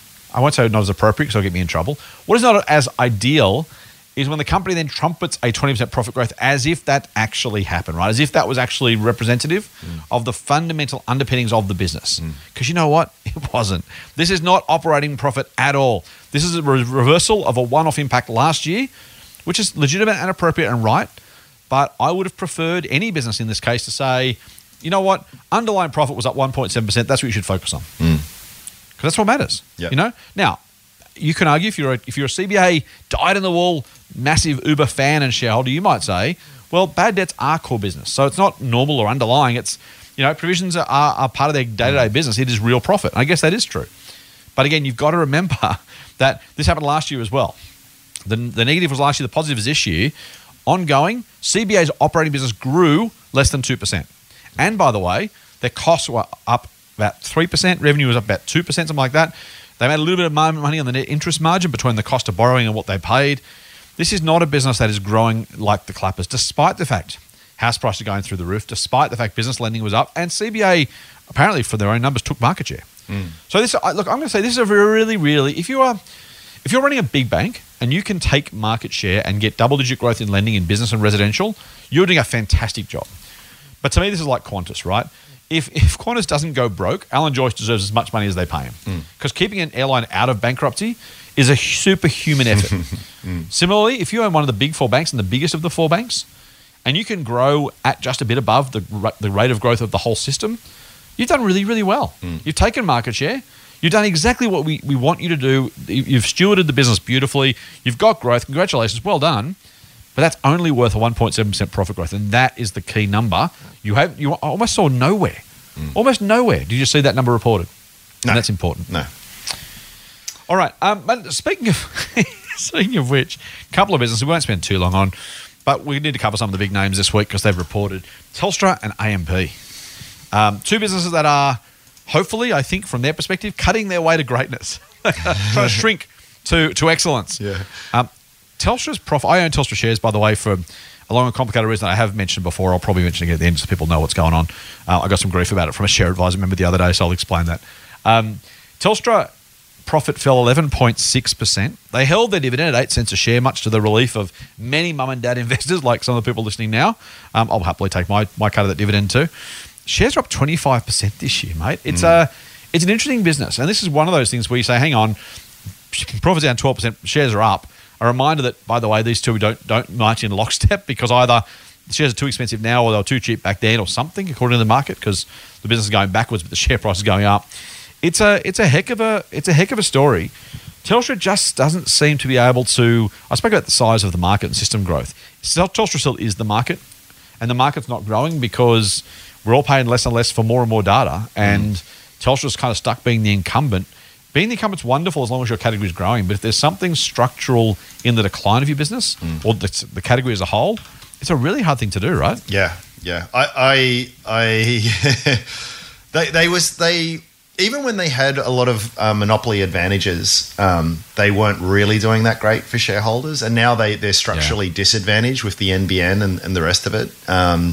I won't say not as appropriate because it'll get me in trouble. What is not as ideal is when the company then trumpets a twenty percent profit growth as if that actually happened, right? As if that was actually representative mm. of the fundamental underpinnings of the business. Because mm. you know what? It wasn't. This is not operating profit at all. This is a re- reversal of a one-off impact last year, which is legitimate and appropriate and right. But I would have preferred any business in this case to say, you know what? Underlying profit was up one point seven percent. That's what you should focus on. Because mm. that's what matters. Yep. You know? Now, you can argue if you're a, if you're a C B A dyed-in-the-wool, massive Uber fan and shareholder, you might say, well, bad debts are core business. So it's not normal or underlying. It's, you know, provisions are, are part of their day-to-day business. It is real profit. I guess that is true. But again, you've got to remember that this happened last year as well. The, the negative was last year. The positive is this year. Ongoing, C B A's operating business grew less than two percent. And by the way, their costs were up about three percent. Revenue was up about two percent, something like that. They made a little bit of money on the net interest margin between the cost of borrowing and what they paid. This is not a business that is growing like the clappers, despite the fact house prices are going through the roof, despite the fact business lending was up, and C B A, apparently for their own numbers, took market share. Mm. So this, look, I'm going to say this is a really, really, if you are, if you're running a big bank and you can take market share and get double-digit growth in lending in business and residential, you're doing a fantastic job. But to me, this is like Qantas, right? If if Qantas doesn't go broke, Alan Joyce deserves as much money as they pay him. Because mm. keeping an airline out of bankruptcy is a superhuman effort. mm. Similarly, if you own one of the big four banks and the biggest of the four banks, and you can grow at just a bit above the, the rate of growth of the whole system, you've done really, really well. Mm. You've taken market share. You've done exactly what we, we want you to do. You've stewarded the business beautifully. You've got growth. Congratulations. Well done. But that's only worth a one point seven percent profit growth, and that is the key number. You have you almost saw nowhere, mm. almost nowhere. Did you see that number reported? No, and that's important. No. All right. Um, but speaking of speaking of which, a couple of businesses we won't spend too long on, but we need to cover some of the big names this week because they've reported. Telstra and A M P, um, two businesses that are hopefully, I think, from their perspective, cutting their way to greatness, trying to shrink to to excellence. Yeah. Um, Telstra's profit. I own Telstra shares, by the way, for a long and complicated reason I have mentioned before. I'll probably mention it at the end so people know what's going on. Uh, I got some grief about it from a share advisor member the other day, so I'll explain that. Um, Telstra profit fell eleven point six percent. They held their dividend at eight cents a share, much to the relief of many mum and dad investors, like some of the people listening now. Um, I'll happily take my, my cut of that dividend too. Shares are up twenty-five percent this year, mate. It's mm. a, it's an interesting business, and this is one of those things where you say, hang on, profit's down twelve percent, shares are up. A reminder that, by the way, these two don't don't march in lockstep because either the shares are too expensive now or they were too cheap back then or something, according to the market, because the business is going backwards but the share price is going up. It's a it's a heck of a it's a heck of a story. Telstra just doesn't seem to be able to. I spoke about the size of the market and system growth. Telstra still is the market, and the market's not growing because we're all paying less and less for more and more data, and mm. Telstra's kind of stuck being the incumbent. Being the incumbent's wonderful as long as your category is growing, but if there's something structural in the decline of your business mm. or the, the category as a whole, it's a really hard thing to do, right? Yeah, yeah. I, I, I they, they was they even when they had a lot of uh, monopoly advantages, um, they weren't really doing that great for shareholders, and now they they're structurally yeah. disadvantaged with the N B N and, and the rest of it, um,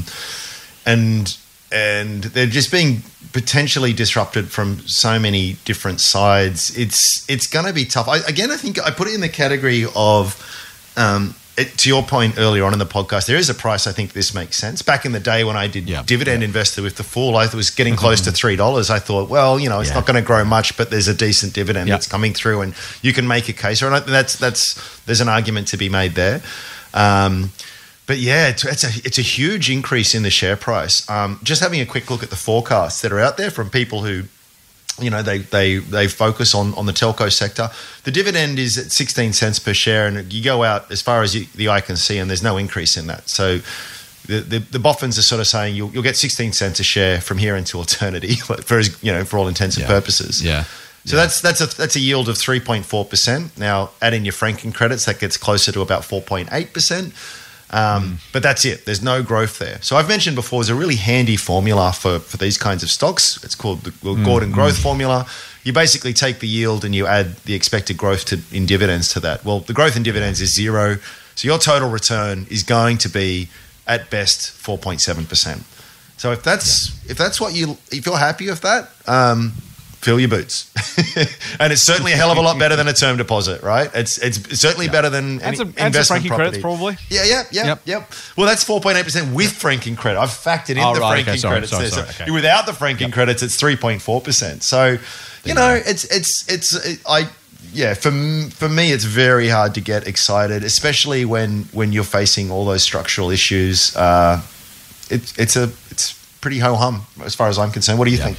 and and they're just being potentially disrupted from so many different sides. It's it's going to be tough. I, again, I think I put it in the category of, um, it, to your point earlier on in the podcast, there is a price I think this makes sense. Back in the day when I did yeah. Dividend yeah. Investor with the Fool, I was getting close to three dollars. I thought, well, you know, it's yeah. not going to grow much, but there's a decent dividend yeah. that's coming through and you can make a case. And that's, that's, there's an argument to be made there. Um, But yeah, it's, it's a it's a huge increase in the share price. Um, just having a quick look at the forecasts that are out there from people who you know, they they they focus on, on the telco sector. The dividend is at sixteen cents per share, and you go out as far as you, the eye can see, and there's no increase in that. So the the, the Boffins are sort of saying you'll, you'll get sixteen cents a share from here into eternity, for you know, for all intents and Yeah. purposes. Yeah. So Yeah. that's that's a that's a yield of three point four percent. Now, add in your franking credits, that gets closer to about four point eight percent. Um, But that's it. There's no growth there. So I've mentioned before, there's a really handy formula for, for these kinds of stocks. It's called the Gordon Growth Formula. You basically take the yield and you add the expected growth to, in dividends to that. Well, the growth in dividends is zero. So your total return is going to be, at best, four point seven percent. So if that's if that's what you if you're happy with that, um, fill your boots. And it's certainly a hell of a lot better than a term deposit, right? It's it's certainly better than And any some, and some investment franking property. credits, probably. Yeah, yeah, yeah, Yep. yep. Well, that's four point eight percent with franking credit. I've factored in Oh, the right, okay, franking sorry, credits sorry, there. sorry, So okay. without the franking credits, it's three point four percent. So, you know, it's it's it's it, I yeah, for m- for me, it's very hard to get excited, especially when when you're facing all those structural issues. Uh, it, it's a it's pretty ho hum as far as I'm concerned. What do you Yeah. think?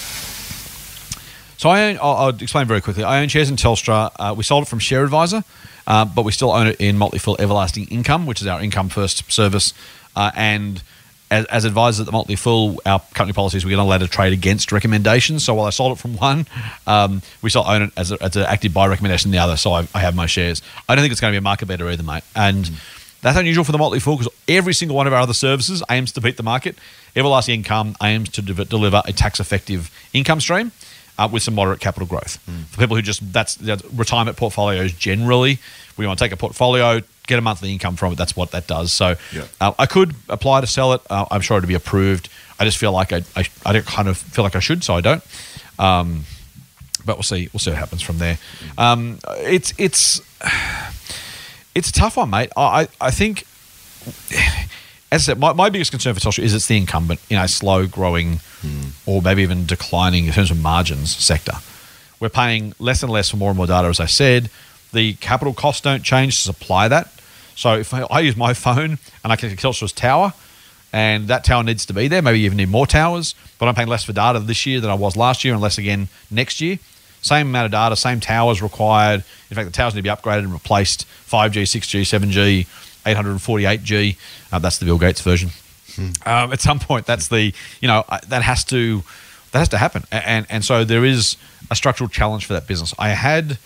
So I own, I'll, I'll explain very quickly. I own shares in Telstra. Uh, we sold it from Share Advisor, uh, but we still own it in Motley Fool Everlasting Income, which is our income first service. Uh, and as, as advisors at the Motley Fool, our company policies, we're not allowed to trade against recommendations. So while I sold it from one, um, we still own it as, a, as an active buy recommendation in the other. So I, I have my shares. I don't think it's going to be a market better either, mate. And mm. that's unusual for the Motley Fool because every single one of our other services aims to beat the market. Everlasting Income aims to de- deliver a tax-effective income stream. Uh, with some moderate capital growth. Mm. For people who just, that's, that's retirement portfolios generally. We want to take a portfolio, get a monthly income from it. That's what that does. So Yeah. uh, I could apply to sell it. Uh, I'm sure it'd be approved. I just feel like I, I, I don't kind of feel like I should, so I don't. Um, but we'll see. We'll see what happens from there. Um, it's it's it's a tough one, mate. I I, I think. As I said, my, my biggest concern for Telstra is it's the incumbent in a slow growing mm. or maybe even declining in terms of margins sector. We're paying less and less for more and more data, as I said. The capital costs don't change to supply that. So if I, I use my phone and I connect to Telstra's tower and that tower needs to be there, maybe you even need more towers, but I'm paying less for data this year than I was last year and less again next year. Same amount of data, same towers required. In fact, the towers need to be upgraded and replaced. five G, six G, seven G, eight forty-eight G. Uh, that's the Bill Gates version. Hmm. Um, at some point, that's the you know uh, that has to that has to happen, and and so there is a structural challenge for that business. I had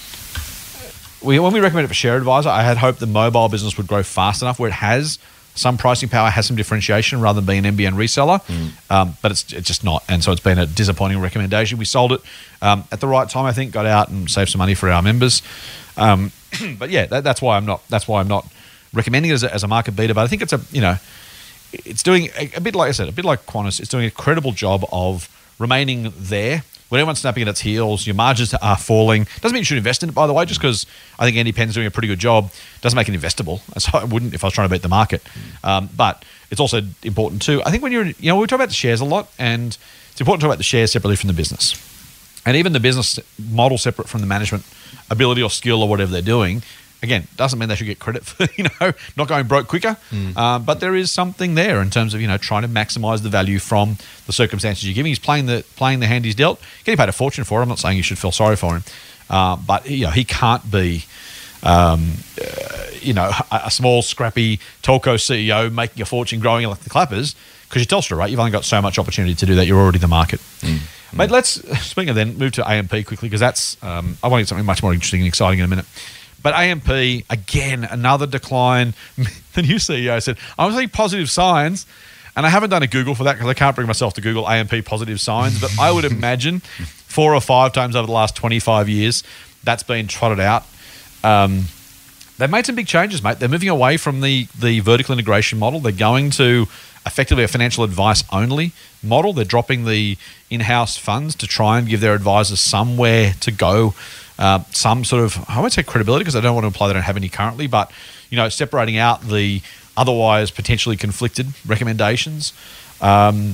we when we recommended it for Share Advisor, I had hoped the mobile business would grow fast enough where it has some pricing power, has some differentiation rather than being an N B N reseller, mm. um, but it's, it's just not, and so it's been a disappointing recommendation. We sold it um, at the right time, I think, got out and saved some money for our members. Um, but yeah, that, that's why I'm not. That's why I'm not. recommending it as a, as a market beater, but I think it's a you know, it's doing a, a bit like I said, a bit like Qantas. It's doing a credible job of remaining there when everyone's snapping at its heels. Your margins are falling. Doesn't mean you should invest in it, by the way. Just because I think Andy Penn's doing a pretty good job doesn't make it investable. So I wouldn't if I was trying to beat the market. Um, but it's also important too. I think when you're you know we talk about the shares a lot, and it's important to talk about the shares separately from the business, and even the business model separate from the management ability or skill or whatever they're doing. Again, doesn't mean they should get credit for, you know, not going broke quicker. Mm. Uh, but there is something there in terms of, you know, trying to maximize the value from the circumstances you're giving. He's playing the playing the hand he's dealt. Getting paid a fortune for it. I'm not saying you should feel sorry for him. Uh, but, you know, he can't be, um, uh, you know, a, a small, scrappy telco C E O making a fortune growing like the Clappers because you're Telstra, right? You've only got so much opportunity to do that. You're already the market. Mm. Mate, let's, speaking of then, move to A M P quickly because that's, um, I want to get something much more interesting and exciting in a minute. But A M P, again, another decline. The new C E O said, I'm seeing positive signs, and I haven't done a Google for that because I can't bring myself to Google A M P positive signs, but I would imagine four or five times over the last twenty-five years, that's been trotted out. Um, they've made some big changes, mate. They're moving away from the, the vertical integration model. They're going to effectively a financial advice only model. They're dropping the in-house funds to try and give their advisors somewhere to go. Uh, some sort of, I won't say credibility because I don't want to imply they don't have any currently, but, you know, separating out the otherwise potentially conflicted recommendations. Um,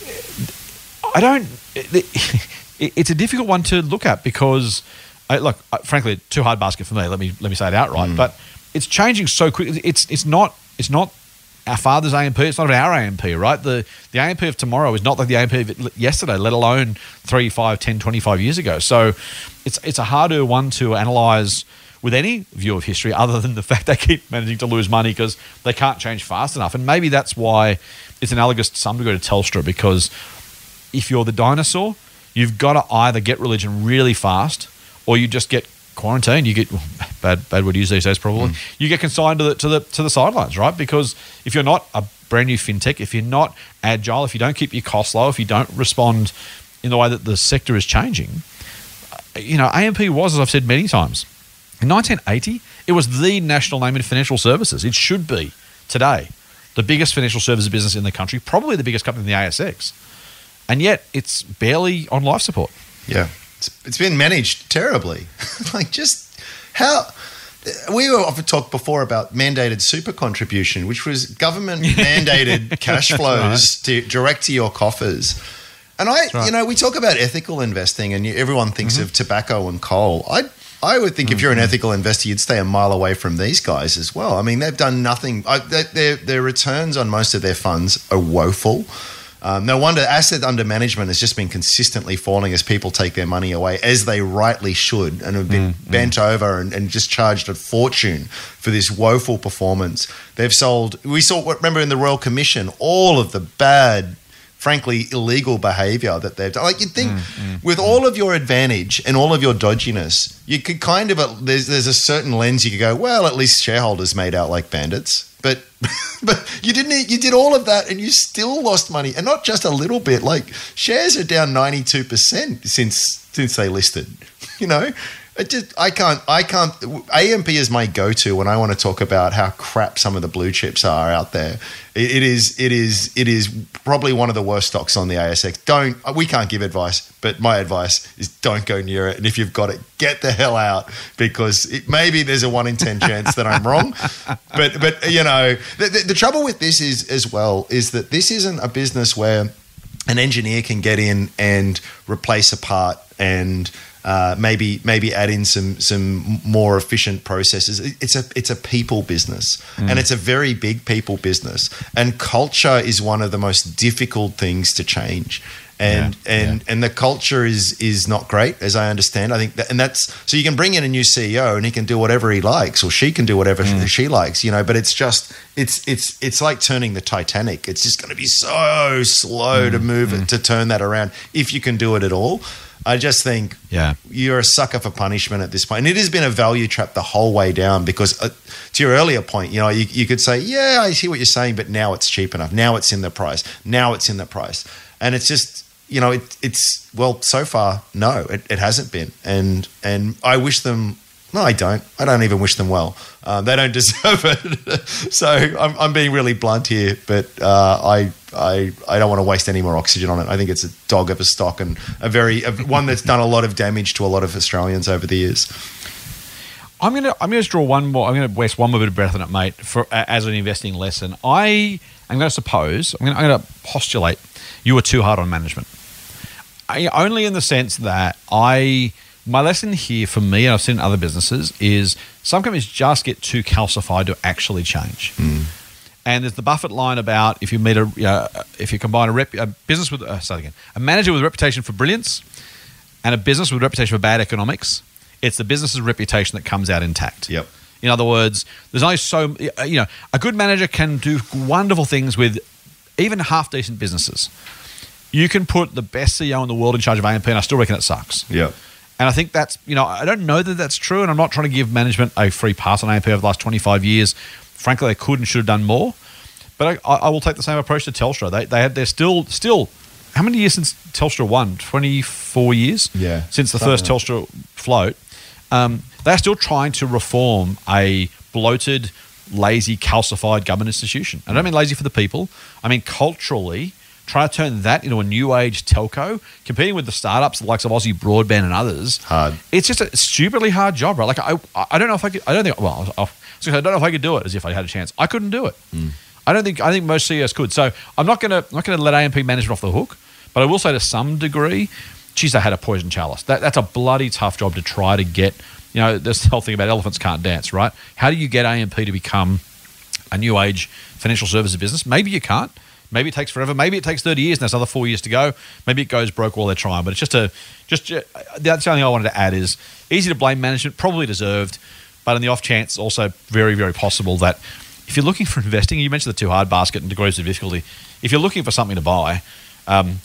I don't, it, it's a difficult one to look at because, I, look, frankly, too hard basket for me. Let me let me say it outright. Mm. But it's changing so quickly. It's it's not it's not our father's A M P. It's not our A M P, right? The the A M P of tomorrow is not like the A M P of yesterday, let alone three, five, ten, twenty-five years ago. So it's it's a harder one to analyse with any view of history other than the fact they keep managing to lose money because they can't change fast enough. And maybe that's why it's analogous to some degree to Telstra, because if you're the dinosaur, you've got to either get religion really fast or you just get quarantined. You get well, bad bad word used these days probably. Mm. You get consigned to the to the to the sidelines, right? Because if you're not a brand new fintech, if you're not agile, if you don't keep your costs low, if you don't respond in the way that the sector is changing, you know, A M P was, as I've said many times, in nineteen eighty, it was the national name in financial services. It should be today the biggest financial services business in the country, probably the biggest company in the A S X, and yet it's barely on life support. Yeah. It's, it's been managed terribly. Like just how we were often talked before about mandated super contribution, which was government mandated cash flows right. to direct to your coffers. And I, right. you know, we talk about ethical investing, and you, everyone thinks mm-hmm. of tobacco and coal. I, I would think mm-hmm. if you're an ethical investor, you'd stay a mile away from these guys as well. I mean, they've done nothing. I, they, their their returns on most of their funds are woeful. Um, no wonder asset under management has just been consistently falling as people take their money away, as they rightly should, and have been mm, bent mm. over and, and just charged a fortune for this woeful performance. They've sold, we saw, remember in the Royal Commission, all of the bad, frankly, illegal behaviour that they've done. Like you'd think mm, mm, with mm. all of your advantage and all of your dodginess, you could kind of, there's, there's a certain lens you could go, well, at least shareholders made out like bandits. But but you didn't. You did all of that, and you still lost money, and not just a little bit. Like shares are down ninety-two percent since since they listed. You know, it just I can't. I can't. A M P is my go-to when I want to talk about how crap some of the blue chips are out there. It, it is. It is. It is probably one of the worst stocks on the A S X. Don't. We can't give advice, but my advice is don't go near it. And if you've got it, get the hell out, because it, maybe there's a one in ten chance that I'm wrong. But but you know, the, the, the trouble with this is as well is that this isn't a business where an engineer can get in and replace a part and uh, maybe maybe add in some some more efficient processes. It's a it's a people business, mm. and it's a very big people business. And culture is one of the most difficult things to change. And yeah, and yeah. and the culture is is not great, as I understand. I think that, and that's so you can bring in a new C E O and he can do whatever he likes, or she can do whatever mm. she likes, you know. But it's just it's it's it's like turning the Titanic. It's just going to be so slow mm. to move mm. it to turn that around if you can do it at all. I just think yeah. you're a sucker for punishment at this point. And it has been a value trap the whole way down because uh, to your earlier point, you know, you, you could say, yeah, I see what you're saying, but now it's cheap enough. Now it's in the price. Now it's in the price. And it's just, you know, it, it's, well, so far, no, it, it hasn't been. And and I wish them, no, I don't. I don't even wish them well. Um, they don't deserve it. So I'm, I'm being really blunt here, but uh, I, I I don't want to waste any more oxygen on it. I think it's a dog of a stock and a very a, one that's done a lot of damage to a lot of Australians over the years. I'm gonna I'm gonna draw one more. I'm gonna waste one more bit of breath on it, mate. For uh, as an investing lesson, I am going to suppose I'm going I'm to postulate you were too hard on management. I, only in the sense that I. My lesson here for me, and I've seen in other businesses, is some companies just get too calcified to actually change. Mm. And there's the Buffett line about if you meet a, you know, if you combine a, rep, a business with, uh, start again, a manager with a reputation for brilliance and a business with a reputation for bad economics, it's the business's reputation that comes out intact. Yep. In other words, there's only so, you know, a good manager can do wonderful things with even half decent businesses. You can put the best C E O in the world in charge of A M P, and I still reckon it sucks. Yeah. And I think that's, you know, I don't know that that's true, and I'm not trying to give management a free pass on A M P over the last twenty-five years. Frankly, they could and should have done more. But I, I will take the same approach to Telstra. They they had they're still still how many years since Telstra won? twenty-four years. Yeah. Since the first Telstra float, um, they're still trying to reform a bloated, lazy, calcified government institution. I don't mean lazy for the people. I mean culturally. Try to turn that into a new age telco, competing with the startups, the likes of Aussie Broadband and others. Hard. It's just a stupidly hard job, right? Like I, I don't know if I could. I don't think. Well, I, I don't know if I could do it as if I had a chance. I couldn't do it. Mm. I don't think. I think most C E Os could. So I'm not gonna. I'm not gonna let A M P management off the hook. But I will say to some degree, geez, they had a poison chalice. That, that's a bloody tough job to try to get. You know, this whole thing about elephants can't dance, right? How do you get A M P to become a new age financial services business. Maybe you can't. Maybe it takes forever. Maybe it takes thirty years and there's another four years to go. Maybe it goes broke while they're trying. But it's just a, just, uh, that's the only thing I wanted to add is easy to blame management, probably deserved, but on the off chance, also very, very possible that if you're looking for investing, you mentioned the too hard basket and degrees of difficulty. If you're looking for something to buy, um,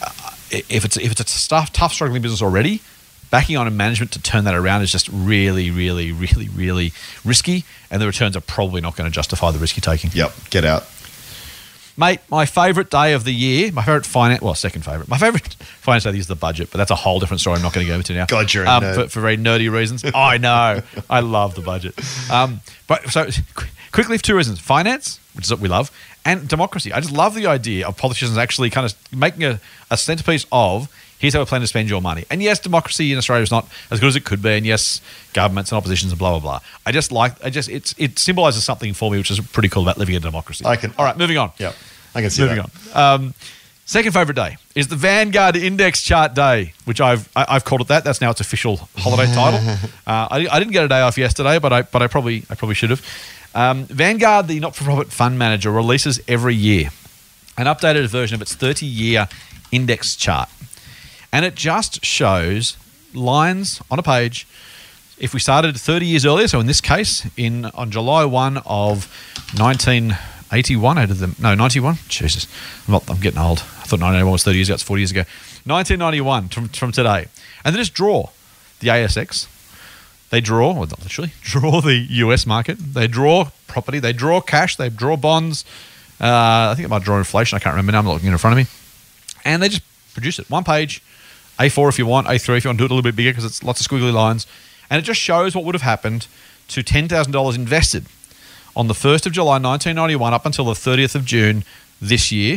if it's if it's a tough, tough, struggling business already, backing on a management to turn that around is just really, really, really, really risky, and the returns are probably not going to justify the risk you're taking. Yep, get out. Mate, my favourite day of the year, my favourite finance, well, second favourite, my favourite finance day is the budget, but that's a whole different story I'm not going to go into now. God, you're a um, nerd. For, for very nerdy reasons. I know. I love the budget. Um, but so, quickly for two reasons. Finance, which is what we love, and democracy. I just love the idea of politicians actually kind of making a, a centerpiece of here's how we plan to spend your money. And yes, democracy in Australia is not as good as it could be. And yes, governments and oppositions and blah, blah, blah. I just like, I just, it's, it symbolises something for me, which is pretty cool about living in a democracy. I can. All right, moving on. Yep. I can see Moving that. on. Um, second favourite day is the Vanguard Index Chart Day, which I've I, I've called it that. That's now its official holiday title. Uh, I, I didn't get a day off yesterday, but I but I probably I probably should have. Um, Vanguard, the not-for-profit fund manager, releases every year an updated version of its thirty-year index chart, and it just shows lines on a page. If we started thirty years earlier, so in this case, in on July first of nineteen eighty-one, out of them, no, ninety-one. Jesus, I'm, not, I'm getting old. I thought nineteen eighty-one was thirty years ago. It's forty years ago. nineteen ninety-one from, from today. And they just draw the A S X. They draw, or not literally, draw the U S market. They draw property. They draw cash. They draw bonds. Uh, I think it might draw inflation. I can't remember now. I'm not looking in front of me. And they just produce it. One page, A four if you want, A three if you want to do it a little bit bigger because it's lots of squiggly lines. And it just shows what would have happened to ten thousand dollars invested on the first of July nineteen ninety-one up until the thirtieth of June this year.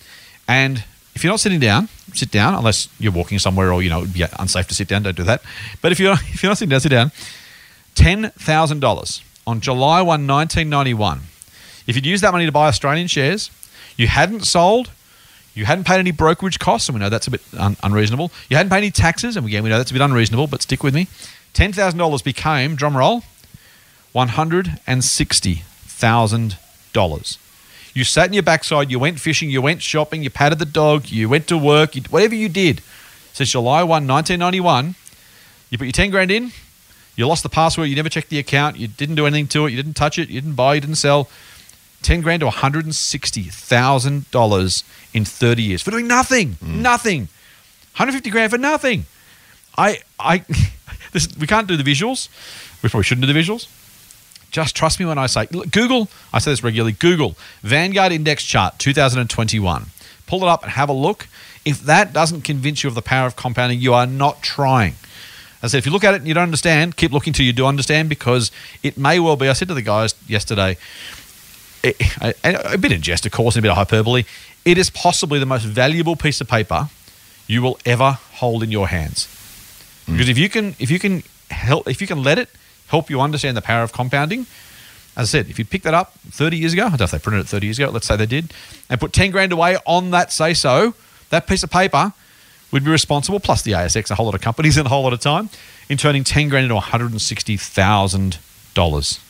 And if you're not sitting down, sit down, unless you're walking somewhere or, you know, it would be unsafe to sit down, don't do that. But if you're, if you're not sitting down, sit down. ten thousand dollars on July first, nineteen ninety-one. If you'd used that money to buy Australian shares, you hadn't sold, you hadn't paid any brokerage costs, and we know that's a bit un- unreasonable. You hadn't paid any taxes, and again, we know that's a bit unreasonable, but stick with me. ten thousand dollars became, drum roll, one hundred sixty thousand dollars. You sat in your backside, you went fishing, you went shopping, you patted the dog, you went to work, you, whatever you did. Since July first, nineteen ninety-one, you put your ten grand in, you lost the password, you never checked the account, you didn't do anything to it, you didn't touch it, you didn't buy, you didn't sell. ten grand to one hundred sixty thousand dollars in thirty years for doing nothing. Mm. Nothing. one hundred fifty grand for nothing. I, I, this, we can't do the visuals. We probably shouldn't do the visuals. Just trust me when I say, look, Google, I say this regularly, Google Vanguard Index Chart two thousand twenty-one. Pull it up and have a look. If that doesn't convince you of the power of compounding, you are not trying. As I said, if you look at it and you don't understand, keep looking till you do understand, because it may well be, I said to the guys yesterday, it, a, a bit in jest, of course, and a bit of hyperbole, it is possibly the most valuable piece of paper you will ever hold in your hands. Mm. Because if you can, if you can help, if you can let it help you understand the power of compounding. As I said, if you pick that up thirty years ago, I don't know if they printed it thirty years ago, let's say they did, and put ten grand away on that say-so, that piece of paper would be responsible, plus the A S X, a whole lot of companies and a whole lot of time, in turning ten grand into one hundred sixty thousand dollars.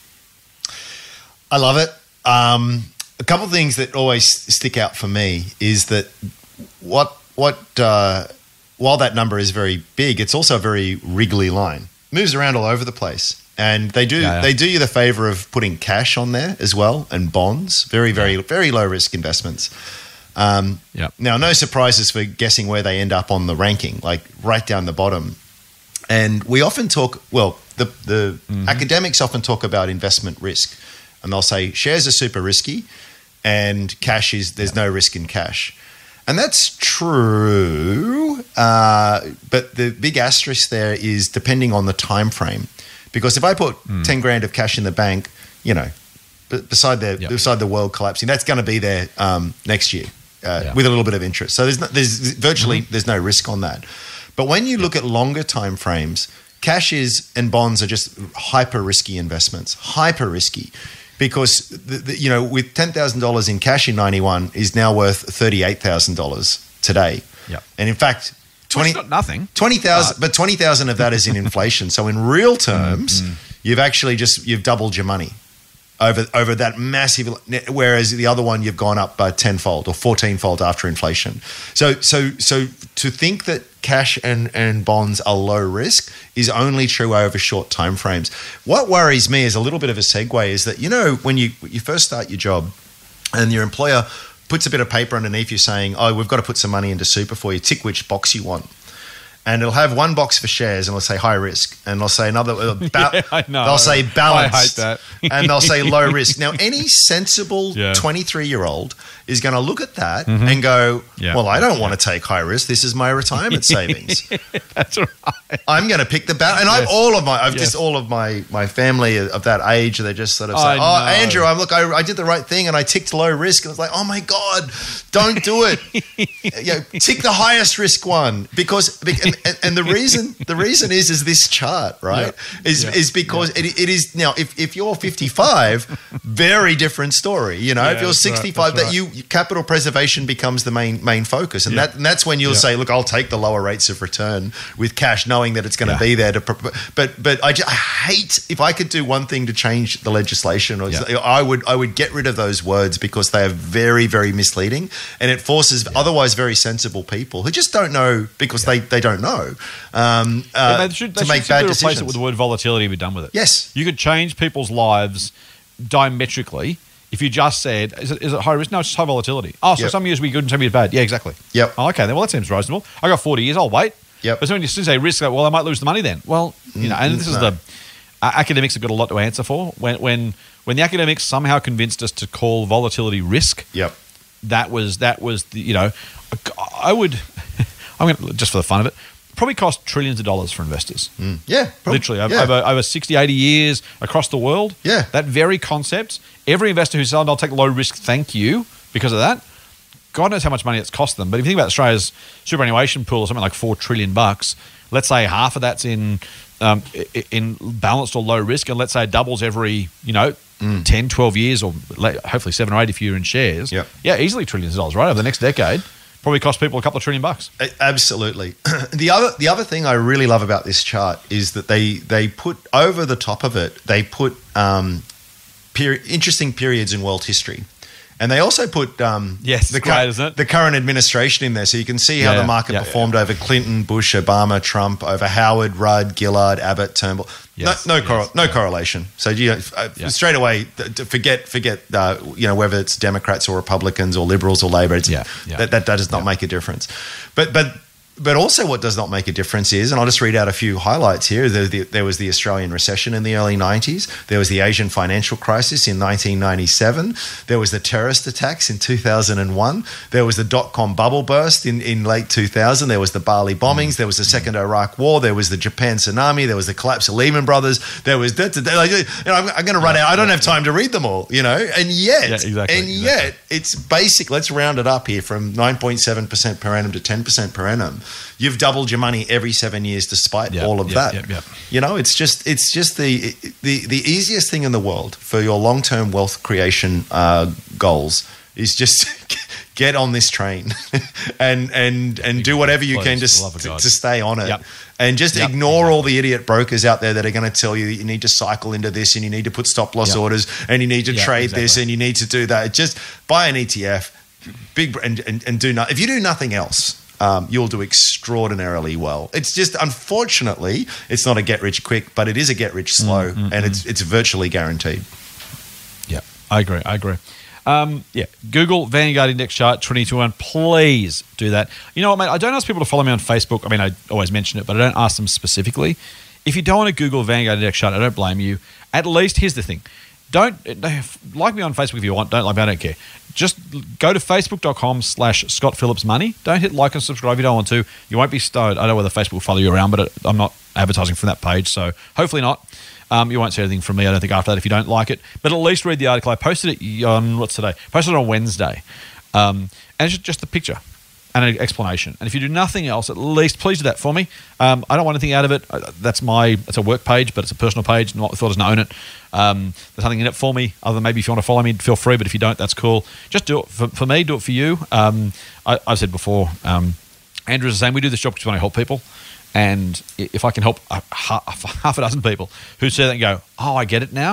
I love it. Um, a couple of things that always stick out for me is that what what uh, while that number is very big, it's also a very wriggly line. Moves around all over the place, and they do yeah, yeah. they do you the favor of putting cash on there as well, and bonds, very very yeah. very low risk investments. Um, yeah. Now, no surprises for guessing where they end up on the ranking, like right down the bottom. And we often talk, well, the the mm-hmm. academics often talk about investment risk, and they'll say shares are super risky, and cash is there's yeah. no risk in cash. And that's true, uh, but the big asterisk there is depending on the time frame. Because if I put mm. ten grand of cash in the bank, you know, beside the yep. beside the world collapsing, that's going to be there um, next year uh, yeah. with a little bit of interest. So there's no, there's virtually mm-hmm. there's no risk on that. But when you yep. look at longer time frames, cash is and bonds are just hyper risky investments, hyper risky. Because, the, the, you know, with ten thousand dollars in cash in ninety-one is now worth thirty-eight thousand dollars today. Yeah. And in fact, twenty, well, it's not nothing. twenty thousand, but twenty thousand of that is in inflation. So in real terms, mm-hmm. you've actually just, you've doubled your money. over over that massive, whereas the other one you've gone up by tenfold or fourteenfold after inflation. So so so to think that cash and, and bonds are low risk is only true over short time frames. What worries me is a little bit of a segue is that, you know, when you you first start your job and your employer puts a bit of paper underneath you saying, oh, we've got to put some money into super for you, tick which box you want. And it'll have one box for shares and it'll say high risk. And they'll say another, uh, ba- Yeah, I know. they'll say balanced. I hate that. And they'll say low risk. Now, any sensible Yeah. twenty-three-year-old is going to look at that and go, Yeah. well, I don't want to take high risk. This is my retirement savings. That's right. I'm going to pick the balance. And I've all of my, I've Yes. just all of my, my family of that age, they just sort of say, I oh, know. Andrew, I'm look, I, I did the right thing and I ticked low risk. And it's like, oh my God, don't do it. You know, tick the highest risk one because, and, and, and the reason, the reason is, is this chart, right? Yeah. Is, Yeah. is because it, it is now, if, if you're fifty-five, very different story. You know, Yeah, if you're that's right, sixty-five, that's that you, capital preservation becomes the main, main focus. And Yeah. that, and that's when you'll Yeah. say, look, I'll take the lower rates of return with cash, knowing that it's going to Yeah. be there to, pro- but, but I, just, I hate, if I could do one thing to change the legislation, or Yeah. I would, I would get rid of those words because they are very, very misleading and it forces otherwise very sensible people who just don't know because they, they don't know um, uh, Yeah, they should, they to should make simply bad replace decisions. it with the word volatility and be done with it. Yes. You could change people's lives diametrically if you just said, is it, is it high risk? No, it's just high volatility. Oh, so Yep. some years will be good and some years bad. Yeah, exactly. Yep. Oh, okay, then well, that seems reasonable. I got forty years, I'll wait. Yep. But so when you still say risk, well, I might lose the money then. Well, you know, and this is no. the uh, academics have got a lot to answer for. When when when the academics somehow convinced us to call volatility risk, Yep. that was that was the, you know, I would, I'm going to, just for the fun of it, probably cost trillions of dollars for investors. Yeah. prob- Literally, over, yeah. over, over sixty, eighty years across the world. Yeah. That very concept, every investor who said, I'll take low risk, thank you, because of that, God knows how much money it's cost them. But if you think about Australia's superannuation pool, something like four trillion bucks, let's say half of that's in um, i- in balanced or low risk, and let's say it doubles every, you know, ten, twelve years, or le- hopefully seven or eight if you're in shares. Yep. Yeah, easily trillions of dollars, right? Over the next decade, probably cost people a couple of trillion bucks. A- Absolutely. The other the other thing I really love about this chart is that they they put over the top of it, they put um, peri- interesting periods in world history. And they also put um, Yes, the, it's great, isn't it? the current administration in there, so you can see how Yeah, the market yeah, performed over Clinton, Bush, Obama, Trump, over Howard, Rudd, Gillard, Abbott, Turnbull. Yes, no, no, yes, correl- no yeah. correlation. So you know, uh, Yeah. straight away, th- th- forget forget uh, you know whether it's Democrats or Republicans or Liberals or Labor. It's, Yeah, yeah. That, that that does not make a difference. But but. But also what does not make a difference is, and I'll just read out a few highlights here, there, the, there was the Australian recession in the early nineties. There was the Asian financial crisis in nineteen ninety-seven. There was the terrorist attacks in two thousand one. There was the dot-com bubble burst in, in late two thousand. There was the Bali bombings. There was the second Iraq war. There was the Japan tsunami. There was the collapse of Lehman Brothers. There was... Like, you know, I'm, I'm going to run out. I don't have time to read them all, you know. And yet, Yeah, exactly, and exactly. yet, it's basic. Let's round it up here from nine point seven percent per annum to ten percent per annum. You've doubled your money every seven years despite Yep, all of yep, that. yep, yep. You know, it's just it's just the the the easiest thing in the world for your long term wealth creation uh, goals is just get on this train and and and do whatever you Please, can for the to, love of to, God. to stay on it. Yep. And just Yep, ignore all the idiot brokers out there that are going to tell you that you need to cycle into this and you need to put stop loss Yep. orders and you need to Yeah, trade this exactly. and you need to do that. Just buy an E T F, big and, and, and do not. If you do nothing else, um, you'll do extraordinarily well. It's just unfortunately, it's not a get rich quick, but it is a get rich slow, Mm, and it's it's virtually guaranteed. Yeah, I agree. I agree. Um, yeah, Google Vanguard Index Chart twenty twenty-one. Please do that. You know what, mate? I don't ask people to follow me on Facebook. I mean, I always mention it, but I don't ask them specifically. If you don't want to Google Vanguard Index Chart, I don't blame you. At least, here's the thing. Don't like me on Facebook if you want. Don't like me. I don't care. Just go to facebook.com slash Scott Phillips Money. Don't hit like and subscribe if you don't want to. You won't be stoned. I don't know whether Facebook will follow you around, but it, I'm not advertising from that page, so hopefully not. Um, you won't see anything from me, I don't think, after that if you don't like it. But at least read the article. I posted it on, what's today? Posted it on Wednesday. Um, and it's just, just the picture and an explanation. And if you do nothing else, at least please do that for me. Um, I don't want anything out of it. Uh, That's my, it's a work page, but it's a personal page. Not thought doesn't own it. Um, there's nothing in it for me, other than maybe if you want to follow me, feel free. But if you don't, that's cool. Just do it for, for me, do it for you. Um, I, I've said before, um, Andrew's the same. We do this job because we want to help people. And if I can help a, half, half a dozen people who see that and go, oh, I get it now,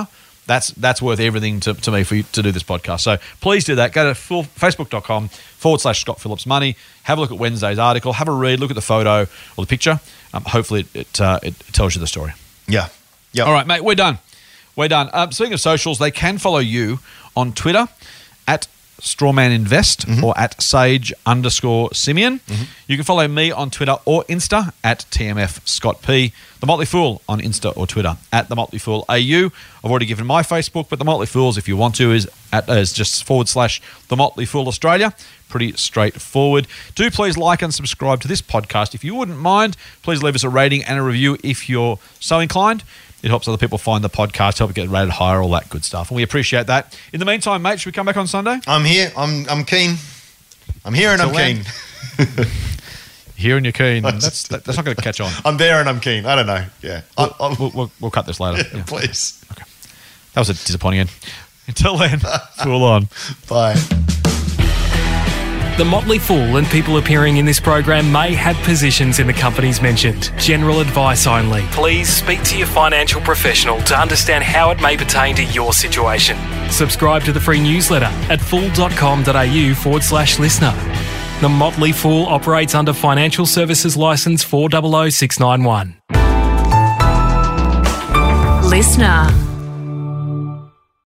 That's that's worth everything to, to me for you to do this podcast. So please do that. Go to full, facebook.com forward slash Scott Phillips Money. Have a look at Wednesday's article. Have a read. Look at the photo or the picture. Um, hopefully it it, uh, it tells you the story. Yeah. Yeah. All right, mate. We're done. We're done. Um, speaking of socials, they can follow you on Twitter at Strawman Invest mm-hmm. or at Sage underscore Simeon. Mm-hmm. You can follow me on Twitter or Insta at T M F Scott P. The Motley Fool on Insta or Twitter at The Motley Fool A U. I've already given my Facebook, but The Motley Fools, if you want to, is at is just forward slash The Motley Fool Australia. Pretty straightforward. Do please like and subscribe to this podcast. If you wouldn't mind, please leave us a rating and a review if you're so inclined. It helps other people find the podcast, help it get rated higher, all that good stuff. And we appreciate that. In the meantime, mate, should we come back on Sunday? I'm here. I'm I'm keen. I'm here and So I'm when? keen. Here and you're keen. That's, that, that's not going to catch on. I'm there and I'm keen. I don't know. Yeah. We'll, I, I, we'll, we'll, we'll cut this later. Yeah. Please. That was a disappointing end. Until then, fool on. Bye. The Motley Fool and people appearing in this program may have positions in the companies mentioned. General advice only. Please speak to your financial professional to understand how it may pertain to your situation. Subscribe to the free newsletter at fool.com.au forward slash listener. The Motley Fool operates under Financial Services Licence four zero zero six nine one. Listener.